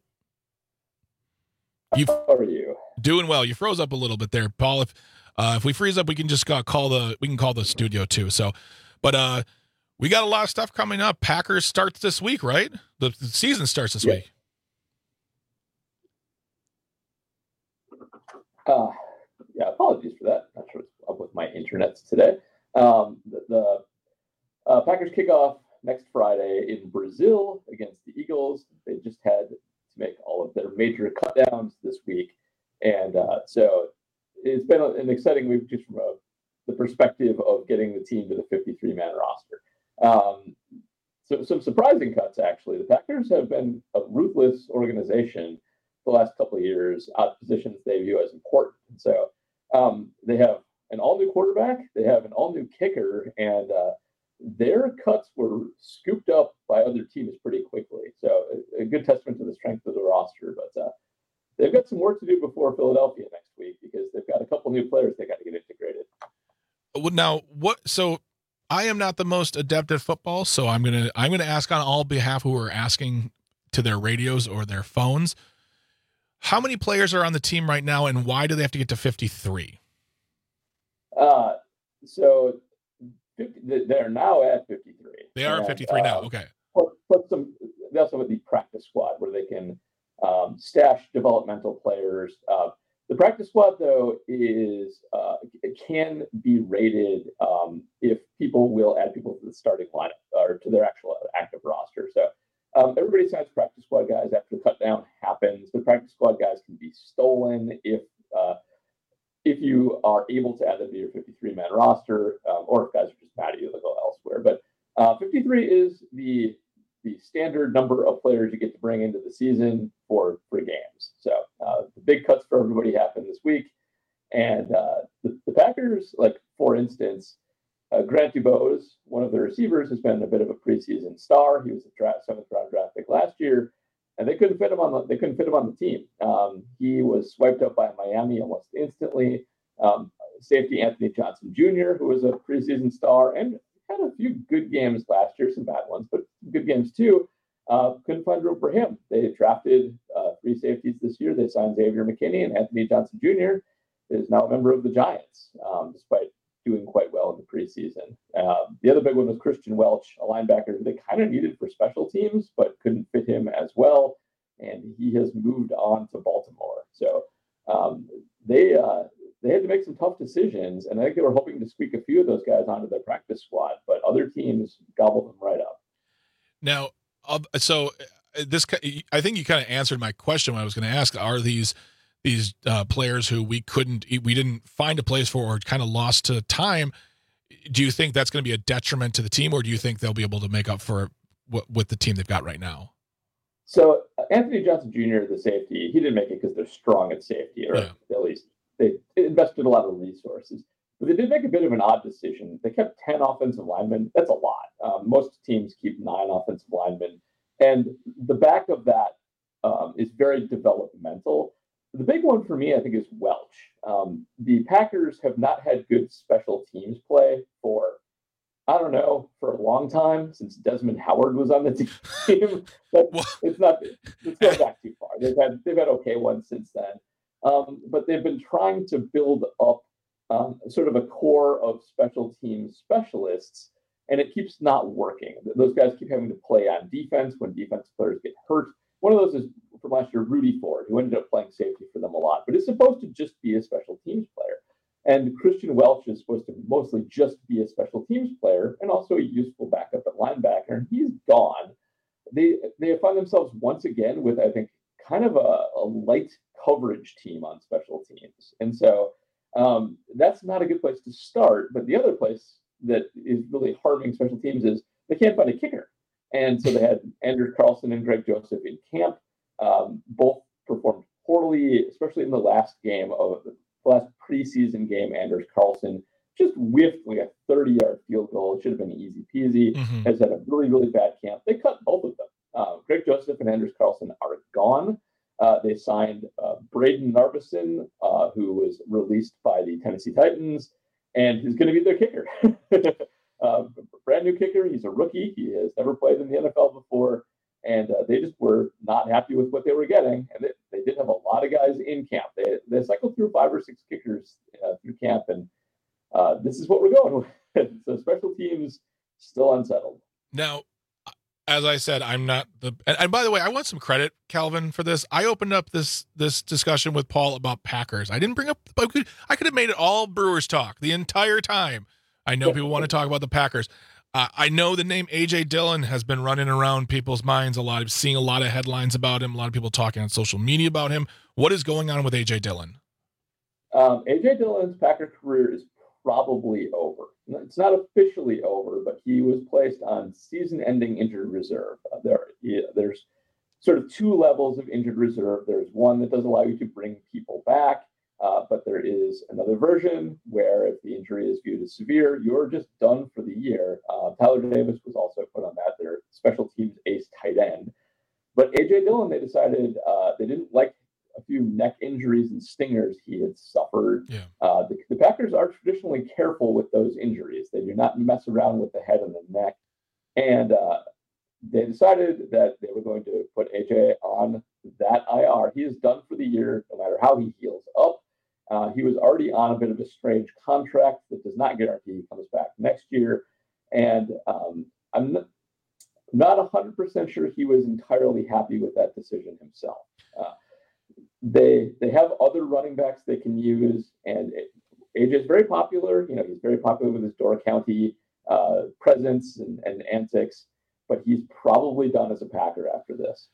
You How are you? Doing well. You froze up a little bit there, Paul. If uh, if we freeze up, we can just uh, call the we can call the studio too. So, but uh, we got a lot of stuff coming up. Packers starts this week, right? The, the season starts this yeah. week. Uh, yeah, apologies for that. Not sure what's up with my internet today. Um, the the uh, Packers kick off next Friday in Brazil against the Eagles. They just had to make all of their major cutdowns this week. And uh, so it's been an exciting week just from a, the perspective of getting the team to the fifty-three man roster. Um, so some surprising cuts, actually. The Packers have been a ruthless organization the last couple of years out positions they view as important. And so um, they have an all-new quarterback, they have an all-new kicker, and uh, their cuts were scooped up by other teams pretty quickly. So a, a good testament to the strength of the roster. But uh, they've got some work to do before Philadelphia next week because they've got a couple new players they got to get integrated. Well, now what? So I am not the most adept at football, so I'm gonna I'm gonna ask on all behalf who are asking to their radios or their phones. How many players are on the team right now, and why do they have to get to fifty-three? Uh, so fifty, they're now at fifty-three. They are and, at fifty-three uh, now. Okay. Plus, plus some, they also have the practice squad where they can um, stash developmental players. Uh, the practice squad, though, is uh, it can be rated um, if people will add people to the starting lineup or to their actual active roster. So. Um, everybody signs practice squad guys after the cut down happens. The practice squad guys can be stolen if uh, if you are able to add them to your fifty-three man roster, um, or if guys are just mad at you, they'll go elsewhere. But uh, fifty-three is the the standard number of players you get to bring into the season for for games. So uh, the big cuts for everybody happened this week, and uh, the, the Packers, like for instance. Uh, Grant Dubose, one of the receivers, has been a bit of a preseason star. He was a draft, seventh round draft pick last year, and they couldn't fit him on the they couldn't fit him on the team. Um, he was swiped up by Miami almost instantly. Um, safety Anthony Johnson Junior, who was a preseason star and had a few good games last year, some bad ones, but good games too. Uh, couldn't find room for him. They drafted uh, three safeties this year. They signed Xavier McKinney, and Anthony Johnson Junior is now a member of the Giants, um, despite doing quite well in the preseason. Uh, the other big one was Christian Welch, a linebacker who they kind of needed for special teams, but couldn't fit him as well. And he has moved on to Baltimore. So um, they uh, they had to make some tough decisions, and I think they were hoping to squeak a few of those guys onto their practice squad, but other teams gobbled them right up. Now, uh, so this, I think you kind of answered my question when I was going to ask, are these these uh, players who we couldn't, we didn't find a place for or kind of lost to time, do you think that's going to be a detriment to the team, or do you think they'll be able to make up for what with the team they've got right now? So uh, Anthony Johnson Junior, the safety, he didn't make it because they're strong at safety, or yeah. at least they invested a lot of resources. But they did make a bit of an odd decision. They kept ten offensive linemen. That's a lot. Um, most teams keep nine offensive linemen. And the back of that um, is very developmental. The big one for me, I think, is Welch. Um, the Packers have not had good special teams play for, I don't know, for a long time, since Desmond Howard was on the team. But it's not, it's not back too far. They've had, they've had okay ones since then. Um, but they've been trying to build up um, sort of a core of special teams specialists, and it keeps not working. Those guys keep having to play on defense when defense players get hurt. One of those is from last year, Rudy Ford, who ended up playing safety for them a lot, but is supposed to just be a special teams player. And Christian Welch is supposed to mostly just be a special teams player and also a useful backup at linebacker. And he's gone. they they find themselves once again with, I think, kind of a, a light coverage team on special teams. And so um, that's not a good place to start. But the other place that is really harming special teams is they can't find a kicker. And so they had Anders Carlson and Greg Joseph in camp. Um, both performed poorly, especially in the last game of the last preseason game. Anders Carlson just whiffed like a thirty-yard field goal. It should have been easy peasy. Mm-hmm. Has had a really, really bad camp. They cut both of them. Uh, Greg Joseph and Anders Carlson are gone. Uh, they signed uh, Braden Narveson, uh, who was released by the Tennessee Titans, and he's going to be their kicker. uh, brand new kicker. He's a rookie. He has never played in the N F L before, and uh, they just were not happy with what they were getting. And they, they did have a lot of guys in camp. They they cycled through five or six kickers uh, through camp, and uh, this is what we're going with. So special teams still unsettled. Now, as I said, I'm not the. And, and by the way, I want some credit, Calvin, for this. I opened up this this discussion with Paul about Packers. I didn't bring up. I could, I could have made it all Brewers talk the entire time. I know people want to talk about the Packers. Uh, I know the name A J Dillon has been running around people's minds a lot. I'm seeing a lot of headlines about him. A lot of people talking on social media about him. What is going on with A J Dillon? Um, A J Dillon's Packer career is probably over. It's not officially over, but he was placed on season-ending injured reserve. Uh, there, yeah, there's sort of two levels of injured reserve. There's one that does allow you to bring people back, uh, but there is another version where if the injury is viewed as severe, you're just done for the year. Uh, Tyler Davis was also put on that, their special teams ace tight end. But A J Dillon, they decided uh, they didn't like a few neck injuries and stingers he had suffered. Yeah. Uh, the, the Packers are traditionally careful with those injuries. They do not mess around with the head and the neck. And uh, they decided that they were going to put A J on that I R. He is done for the year, no matter how he heals up. Uh, he was already on a bit of a strange contract that does not guarantee he comes back next year. And um, I'm not, not one hundred percent sure he was entirely happy with that decision himself. Uh, They they have other running backs they can use, and A J is very popular. You know, he's very popular with his Door County uh, presence and, and antics, but he's probably done as a Packer after this.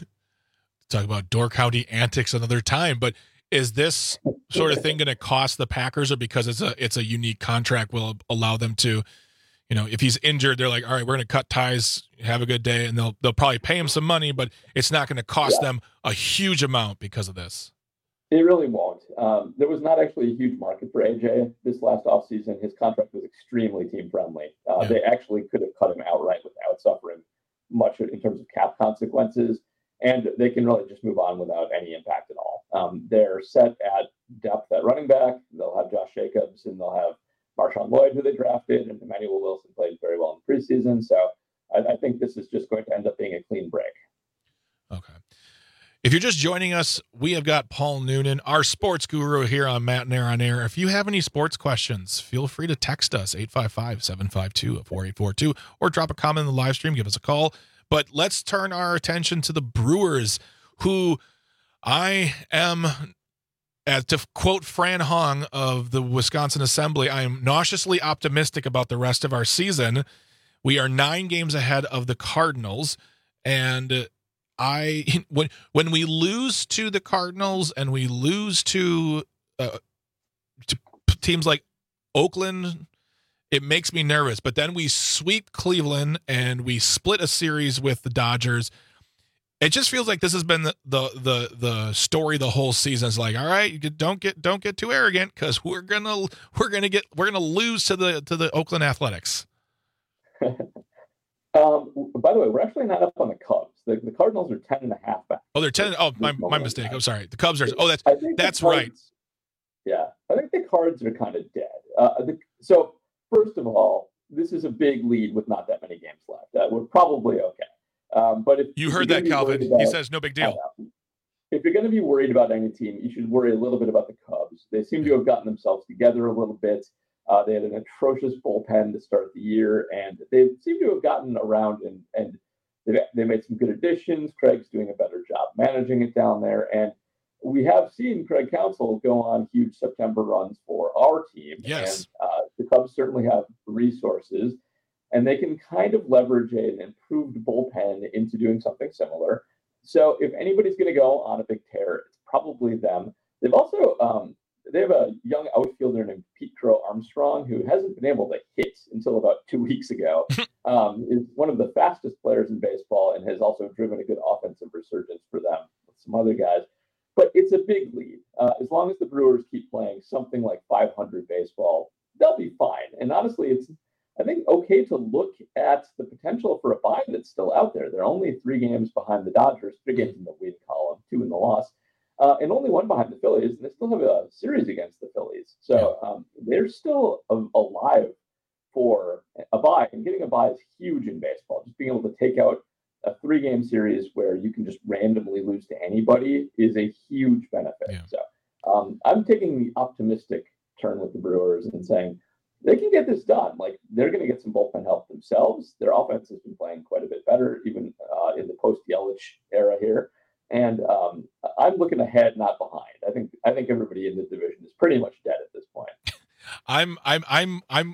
Talk about Door County antics another time, but is this sort of thing going to cost the Packers, or because it's a it's a unique contract will allow them to, you know, if he's injured, they're like, all right, we're going to cut ties, have a good day, and they'll they'll probably pay him some money, but it's not going to cost yeah. them a huge amount because of this. It really won't. Um, there was not actually a huge market for A J this last offseason. His contract was extremely team-friendly. Uh, yeah. They actually could have cut him outright without suffering much in terms of cap consequences, and they can really just move on without any impact at all. Um, they're set at depth at running back. They'll have Josh Jacobs, and they'll have Marshawn Lloyd, who they drafted, and Emmanuel Wilson played very well in preseason. So I, I think this is just going to end up being a clean break. Okay. If you're just joining us, we have got Paul Noonan, our sports guru here on Matt Nair on Air. If you have any sports questions, feel free to text us, eight five five, seven five two, four eight four two, or drop a comment in the live stream, give us a call. But let's turn our attention to the Brewers, who I am... Uh, to quote Fran Hong of the Wisconsin Assembly, I am nauseously optimistic about the rest of our season. We are nine games ahead of the Cardinals, and I when when we lose to the Cardinals and we lose to, uh, to teams like Oakland, it makes me nervous. But then we sweep Cleveland and we split a series with the Dodgers. It just feels like this has been the, the the the story the whole season. It's like, all right, don't get don't get too arrogant because we're gonna we're gonna get we're gonna lose to the to the Oakland Athletics. um, by the way, we're actually not up on the Cubs. The, the Cardinals are ten and a half back. Oh, they're ten. Oh, my my mistake. I'm sorry. The Cubs are. Oh, that's that's Cards, right. Yeah, I think the Cards are kind of dead. Uh, the, so first of all, this is a big lead with not that many games left. Uh, we're probably okay. Um, but if you heard that, Calvin, about, he says no big deal. If you're going to be worried about any team, you should worry a little bit about the Cubs. They seem to have gotten themselves together a little bit. Uh, they had an atrocious bullpen to start the year, and they seem to have gotten around and and they they made some good additions. Craig's doing a better job managing it down there, and we have seen Craig Counsell go on huge September runs for our team. Yes, and uh, the Cubs certainly have resources. and they can kind of leverage an improved bullpen into doing something similar. So if anybody's going to go on a big tear, it's probably them. They've also um, they have a young outfielder named Pete Crow Armstrong who hasn't been able to hit until about two weeks ago. um, is one of the fastest players in baseball and has also driven a good offensive resurgence for them with some other guys. But it's a big lead. Uh, as long as the Brewers keep playing something like five hundred baseball, they'll be fine. And honestly, it's I think okay to look at the potential for a bye that's still out there. They're only three games behind the Dodgers, three games in the win column, two in the loss, uh, and only one behind the Phillies. And they still have a series against the Phillies. So um, they're still a- alive for a bye. And getting a bye is huge in baseball. Just being able to take out a three-game series where you can just randomly lose to anybody is a huge benefit. Yeah. So um, I'm taking the optimistic turn with the Brewers and saying, they can get this done. Like, they're going to get some bullpen help themselves. Their offense has been playing quite a bit better, even uh, in the post-Yelich era here. And um, I'm looking ahead, not behind. I think I think everybody in the division is pretty much dead at this point. I'm I'm I'm I'm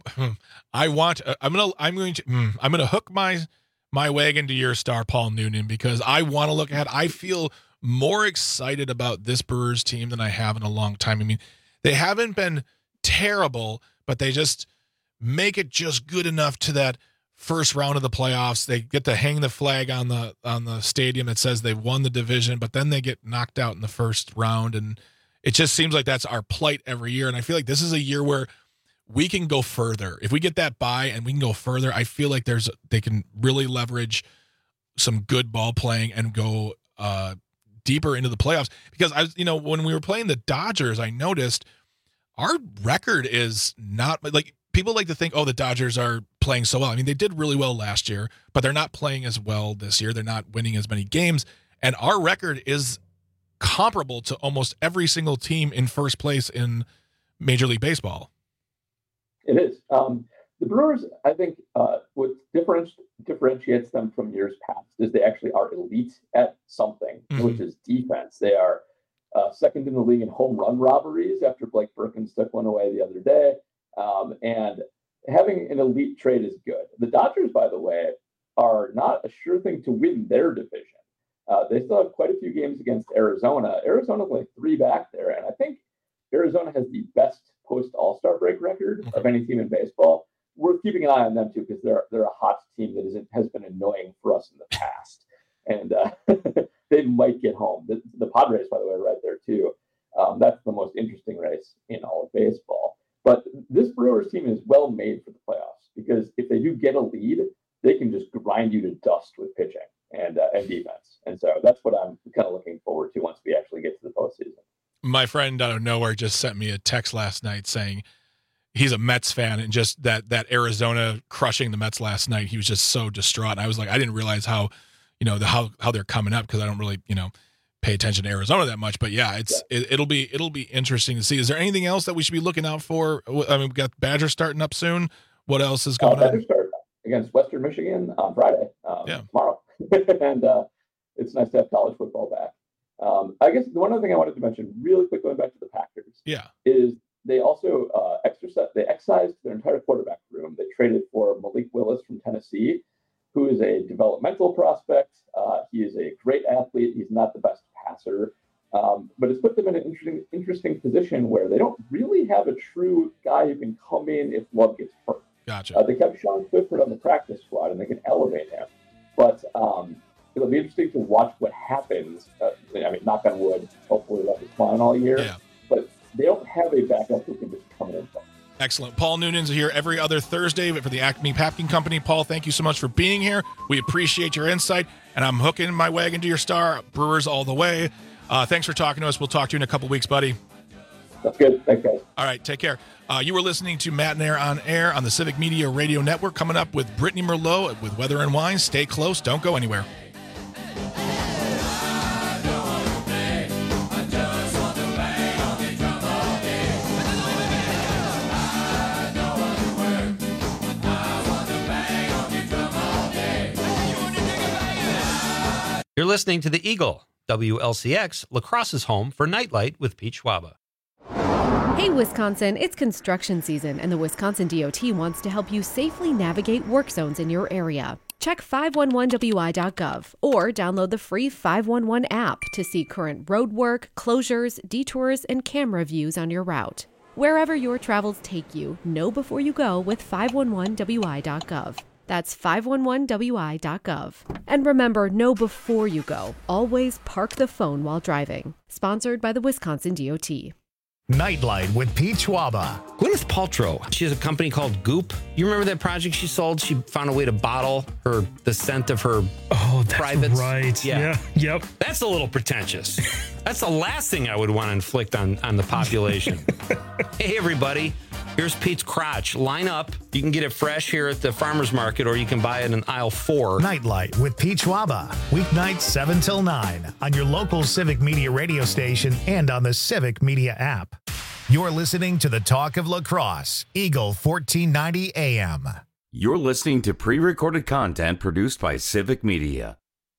I want uh, I'm gonna I'm going to mm, I'm gonna hook my my wagon to your star, Paul Noonan, because I want to look ahead. I feel more excited about this Brewers team than I have in a long time. I mean, they haven't been terrible, but they just make it just good enough to that first round of the playoffs. They get to hang the flag on the on the stadium that says they've won the division, but then they get knocked out in the first round, and it just seems like that's our plight every year. And I feel like this is a year where we can go further. If we get that bye and we can go further, I feel like there's they can really leverage some good ball playing and go uh, deeper into the playoffs. Because I was, you know, when we were playing the Dodgers, I noticed our record is not like people like to think, oh, the Dodgers are playing so well. I mean, they did really well last year, but they're not playing as well this year. They're not winning as many games. And our record is comparable to almost every single team in first place in Major League Baseball. It is. Um, the Brewers, I think, uh, what differenti- differentiates them from years past is they actually are elite at something, mm-hmm. which is defense. They are Uh, second in the league in home run robberies after Blake Perkins took one away the other day. Um, and having an elite trade is good. The Dodgers, by the way, are not a sure thing to win their division. Uh, they still have quite a few games against Arizona. Arizona's like three back there. And I think Arizona has the best post All-Star break record of any team in baseball. We're keeping an eye on them too, because they're, they're a hot team that isn't, has been annoying for us in the past. And uh, they might get home. The, the Padres, by the way, are right there too. Um, that's the most interesting race in all of baseball. But this Brewers team is well made for the playoffs, because if they do get a lead, they can just grind you to dust with pitching and uh, and defense. And so that's what I'm kind of looking forward to once we actually get to the postseason. My friend out of nowhere just sent me a text last night saying he's a Mets fan, and just that that Arizona crushing the Mets last night, he was just so distraught. And I was like, I didn't realize how, you know, the how how they're coming up, because I don't really, you know, pay attention to Arizona that much. But yeah, it's yeah. It, it'll be it'll be interesting to see. Is there anything else that we should be looking out for? I mean, we've got Badgers starting up soon. What else is going uh, on? Start against Western Michigan on Friday, um, yeah. tomorrow, and uh, it's nice to have college football back. Um, I guess the one other thing I wanted to mention, really quick, going back to the Packers, yeah, is they also uh, exercise they excised their entire quarterback room. They traded for Malik Willis from Tennessee, who is a developmental prospect. Uh, he is a great athlete. He's not the best passer, um, but it's put them in an interesting, interesting position where they don't really have a true guy who can come in if Love gets hurt. Gotcha. Uh, they kept Sean Clifford on the practice squad, and they can elevate him. But um, it'll be interesting to watch what happens. Uh, I mean, knock on wood, hopefully Love is fine all year. Yeah. But they don't have a backup who can just come in and play. Excellent. Paul Noonan's here every other Thursday for the Acme Packing Company. Paul, thank you so much for being here. We appreciate your insight, and I'm hooking my wagon to your star. Brewers all the way. Uh, thanks for talking to us. We'll talk to you in a couple weeks, buddy. That's good. Thanks, guys. All right, take care. Uh, you were listening to Matt and Air on Air on the Civic Media Radio Network. Coming up with Brittany Merlot with Weather and Wine. Stay close. Don't go anywhere. You're listening to The Eagle, W L C X, La Crosse's home for Nightlight with Pete Schwaba. Hey, Wisconsin, it's construction season, and the Wisconsin D O T wants to help you safely navigate work zones in your area. Check five one one W I dot gov or download the free five one one app to see current road work, closures, detours, and camera views on your route. Wherever your travels take you, know before you go with five one one W I dot gov. That's five one one W I dot gov. And remember, know before you go. Always park the phone while driving. Sponsored by the Wisconsin D O T. Nightlight with Pete Schwaba. Gwyneth Paltrow, she has a company called Goop. You remember that project she sold? She found a way to bottle her the scent of her oh, that's privates. Right. Yeah. yeah. Yep. That's a little pretentious. That's the last thing I would want to inflict on, on the population. Hey, everybody. Here's Pete's crotch. Line up. You can get it fresh here at the farmer's market, or you can buy it in aisle four. Nightlight with Pete Schwaba. Weeknights seven till nine on your local Civic Media radio station and on the Civic Media app. You're listening to the Talk of La Crosse, Eagle fourteen ninety A M. You're listening to pre-recorded content produced by Civic Media.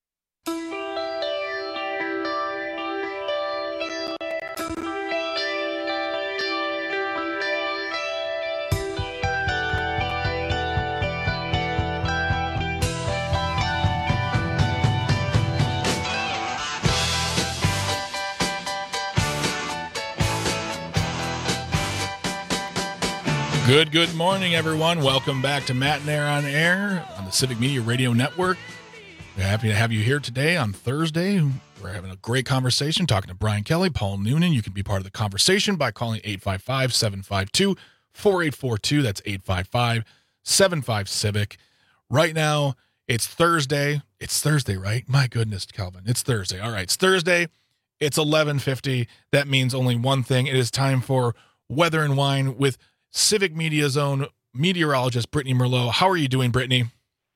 Good, good morning, everyone. Welcome back to Matt and Air on Air on the Civic Media Radio Network. We're happy to have you here today on Thursday. We're having a great conversation talking to Brian Kelly, Paul Noonan. You can be part of the conversation by calling eight five five, seven five two, four eight four two. That's eight five five, seven five, Civic. Right now, it's Thursday. It's Thursday, right? My goodness, Calvin. It's Thursday. All right, it's Thursday. It's eleven fifty. That means only one thing. It is time for Weather and Wine with Civic Media's own meteorologist, Brittany Merlot. How are you doing, Brittany?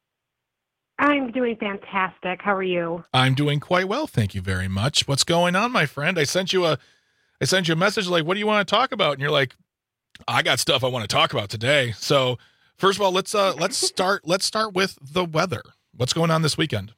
I'm doing fantastic. How are you? I'm doing quite well, thank you very much. What's going on, my friend? I sent you a, I sent you a message like, "What do you want to talk about?" And you're like, "I got stuff I want to talk about today." So, first of all, let's uh, let's start. Let's start with the weather. What's going on this weekend?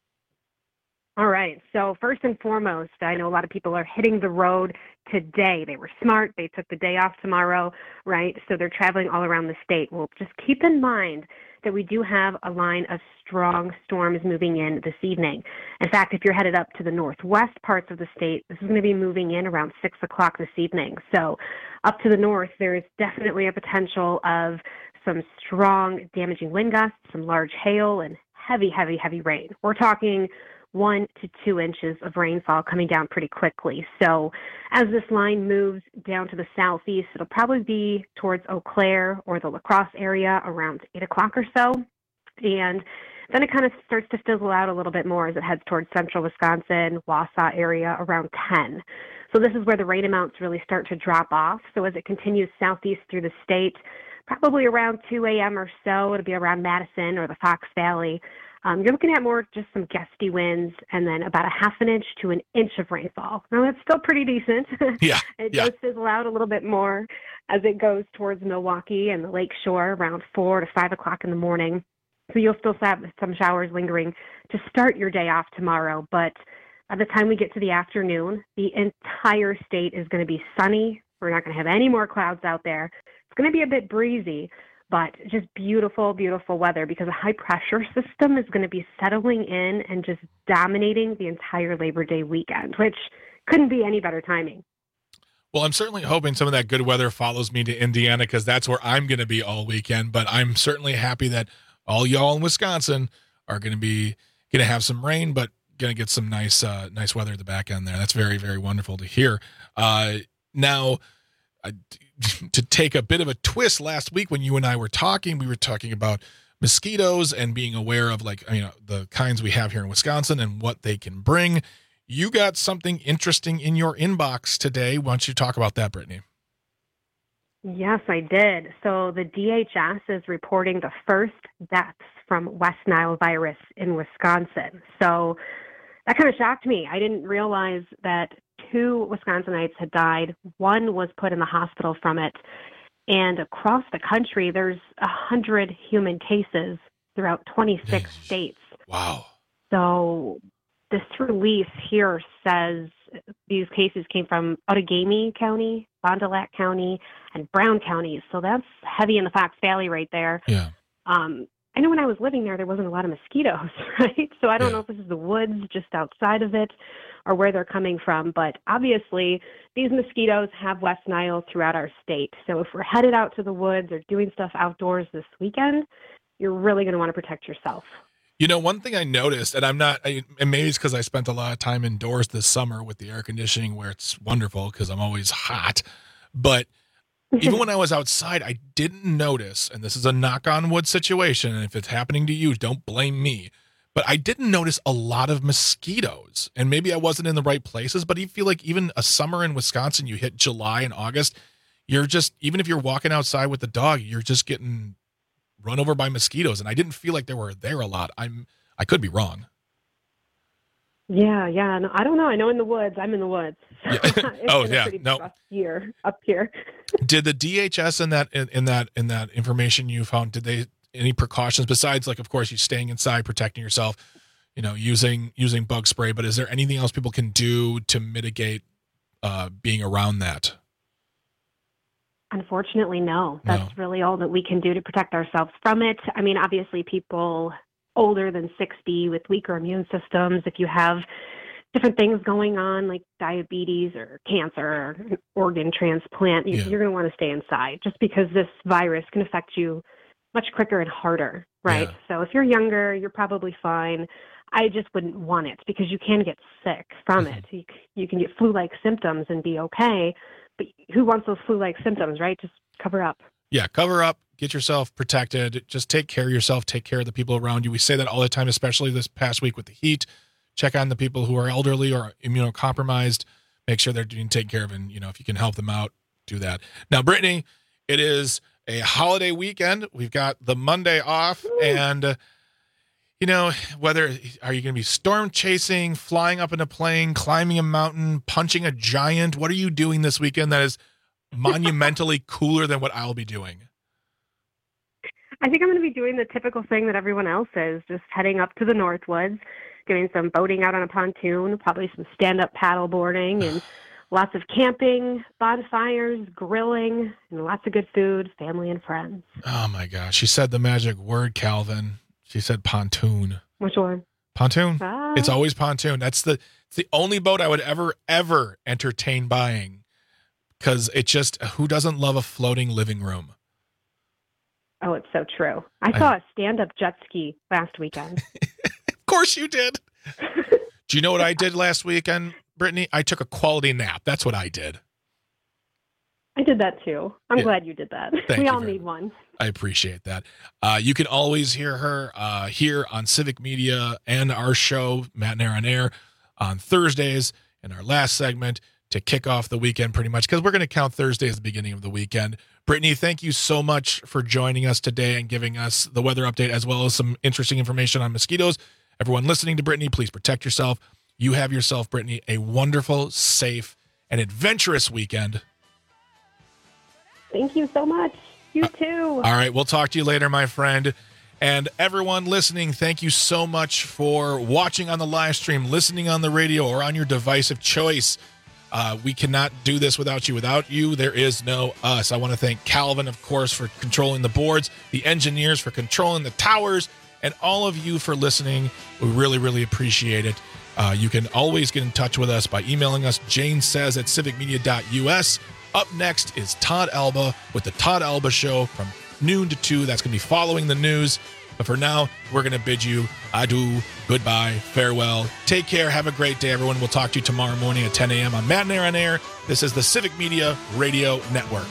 All right. So first and foremost, I know a lot of people are hitting the road today. They were smart. They took the day off tomorrow, right? So they're traveling all around the state. Well, just keep in mind that we do have a line of strong storms moving in this evening. In fact, if you're headed up to the northwest parts of the state, this is going to be moving in around six o'clock this evening. So up to the north, there is definitely a potential of some strong damaging wind gusts, some large hail, and heavy, heavy, heavy rain. We're talking one to two inches of rainfall coming down pretty quickly. So as this line moves down to the southeast, it'll probably be towards Eau Claire or the La Crosse area around eight o'clock or so. And then it kind of starts to fizzle out a little bit more as it heads towards central Wisconsin, Wausau area around ten. So this is where the rain amounts really start to drop off. So as it continues southeast through the state, probably around two a.m. or so, it'll be around Madison or the Fox Valley. Um, you're looking at more just some gusty winds and then about a half an inch to an inch of rainfall. Now, that's still pretty decent. Yeah. It yeah. does fizzle out a little bit more as it goes towards Milwaukee and the Lake Shore around four to five o'clock in the morning. So you'll still have some showers lingering to start your day off tomorrow. But by the time we get to the afternoon, the entire state is going to be sunny. We're not going to have any more clouds out there. It's going to be a bit breezy, but just beautiful, beautiful weather because a high pressure system is going to be settling in and just dominating the entire Labor Day weekend, which couldn't be any better timing. Well, I'm certainly hoping some of that good weather follows me to Indiana because that's where I'm going to be all weekend. But I'm certainly happy that all y'all in Wisconsin are going to be going to have some rain, but going to get some nice, uh, nice weather at the back end there. That's very, very wonderful to hear. Uh, now, I, to take a bit of a twist, last week when you and I were talking, we were talking about mosquitoes and being aware of like, you know, the kinds we have here in Wisconsin and what they can bring. You got something interesting in your inbox today. Why don't you talk about that, Brittany? Yes, I did. So the D H S is reporting the first deaths from West Nile virus in Wisconsin. So that kind of shocked me. I didn't realize that two Wisconsinites had died. One was put in the hospital from it. And across the country, there's one hundred human cases throughout twenty-six states. Wow. So this release here says these cases came from Outagamie County, Fond du Lac County, and Brown counties. So that's heavy in the Fox Valley right there. Yeah. Um, I know when I was living there, there wasn't a lot of mosquitoes, right? So I don't Yeah. know if this is the woods just outside of it or where they're coming from. But obviously, these mosquitoes have West Nile throughout our state. So if we're headed out to the woods or doing stuff outdoors this weekend, you're really going to want to protect yourself. You know, one thing I noticed, and I'm not, I, and maybe it's because I spent a lot of time indoors this summer with the air conditioning where it's wonderful because I'm always hot. But even when I was outside, I didn't notice, and this is a knock on wood situation, and if it's happening to you, don't blame me. But I didn't notice a lot of mosquitoes. And maybe I wasn't in the right places, but you feel like even a summer in Wisconsin, you hit July and August, you're just, even if you're walking outside with the dog, you're just getting run over by mosquitoes, and I didn't feel like they were there a lot. I'm I could be wrong. Yeah, yeah. No, I don't know. I know in the woods. I'm in the woods. Yeah. It's oh been a yeah, pretty no. rough year up here. Did the D H S in that in, in that in that information you found? Did they any precautions besides, like, of course, you staying inside, protecting yourself, you know, using using bug spray? But is there anything else people can do to mitigate uh, being around that? Unfortunately, no. That's really all that we can do to protect ourselves from it. I mean, obviously, people older than sixty with weaker immune systems, if you have different things going on like diabetes or cancer or organ transplant, you, Yeah. you're going to want to stay inside just because this virus can affect you much quicker and harder, right? Yeah. So if you're younger, you're probably fine. I just wouldn't want it because you can get sick from it. You, c- you can get flu-like symptoms and be okay, but who wants those flu-like symptoms, right? Just cover up. Yeah, cover up, get yourself protected. Just take care of yourself, take care of the people around you. We say that all the time, especially this past week with the heat. Check on the people who are elderly or immunocompromised. Make sure they're being taken care of, and you know, if you can help them out, do that. Now, Brittany, it is a holiday weekend. We've got the Monday off, Woo. and uh, you know, whether are you going to be storm chasing, flying up in a plane, climbing a mountain, punching a giant? What are you doing this weekend that is monumentally cooler than what I'll be doing? I think I'm going to be doing the typical thing that everyone else is, just heading up to the Northwoods, doing some boating out on a pontoon, probably some stand-up paddle boarding, and lots of camping, bonfires, grilling, and lots of good food, family and friends. Oh my gosh, she said the magic word, Calvin. She said pontoon. Which one? Pontoon. Ah. It's always pontoon. That's the it's the only boat I would ever ever entertain buying, because it just, who doesn't love a floating living room? Oh, it's so true. I saw a stand-up jet ski last weekend. Of course you did. Do you know what I did last weekend, Brittany? I took a quality nap. That's what I did. I did that too. I'm Yeah. glad you did that. Thank we you all very need one. I appreciate that. Uh, you can always hear her uh, here on Civic Media and our show, Matt and Air on Air, on Thursdays in our last segment to kick off the weekend pretty much, because we're going to count Thursday as the beginning of the weekend. Brittany, thank you so much for joining us today and giving us the weather update as well as some interesting information on mosquitoes. Everyone listening to Brittany, please protect yourself. You have yourself, Brittany, a wonderful, safe, and adventurous weekend. Thank you so much. You too. All right, we'll talk to you later, my friend. And everyone listening, thank you so much for watching on the live stream, listening on the radio, or on your device of choice. Uh, we cannot do this without you. Without you, there is no us. I want to thank Calvin, of course, for controlling the boards, the engineers for controlling the towers, and all of you for listening. We really, really appreciate it. Uh, you can always get in touch with us by emailing us, Jane says at civic media dot U S. Up next is Todd Alba with the Todd Alba Show from noon to two. That's going to be following the news. But for now, we're going to bid you adieu, goodbye, farewell. Take care. Have a great day, everyone. We'll talk to you tomorrow morning at ten a.m. on Matt and Air on Air. This is the Civic Media Radio Network.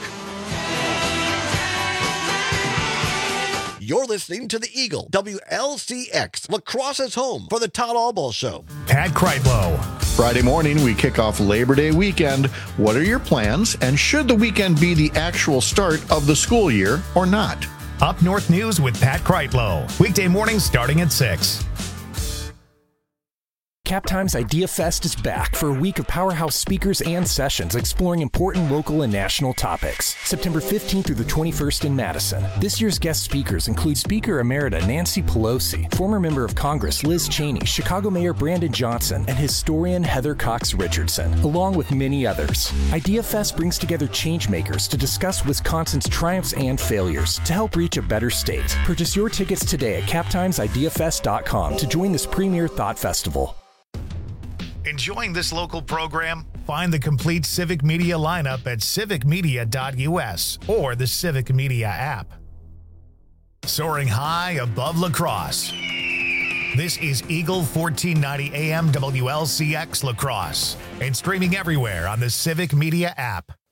You're listening to the Eagle, W L C X, La Crosse's home for the Todd Alba Show. Pat Kreitlow. Friday morning, we kick off Labor Day weekend. What are your plans? And should the weekend be the actual start of the school year or not? Up North News with Pat Kreitlow. Weekday mornings starting at six. Cap Times Idea Fest is back for a week of powerhouse speakers and sessions exploring important local and national topics. September fifteenth through the twenty-first in Madison. This year's guest speakers include Speaker Emerita Nancy Pelosi, former member of Congress Liz Cheney, Chicago Mayor Brandon Johnson, and historian Heather Cox Richardson, along with many others. Idea Fest brings together changemakers to discuss Wisconsin's triumphs and failures to help reach a better state. Purchase your tickets today at cap times idea fest dot com to join this premier thought festival. Enjoying this local program? Find the complete Civic Media lineup at civic media dot u s or the Civic Media app. Soaring high above La Crosse. This is Eagle fourteen ninety A M W L C X La Crosse and streaming everywhere on the Civic Media app.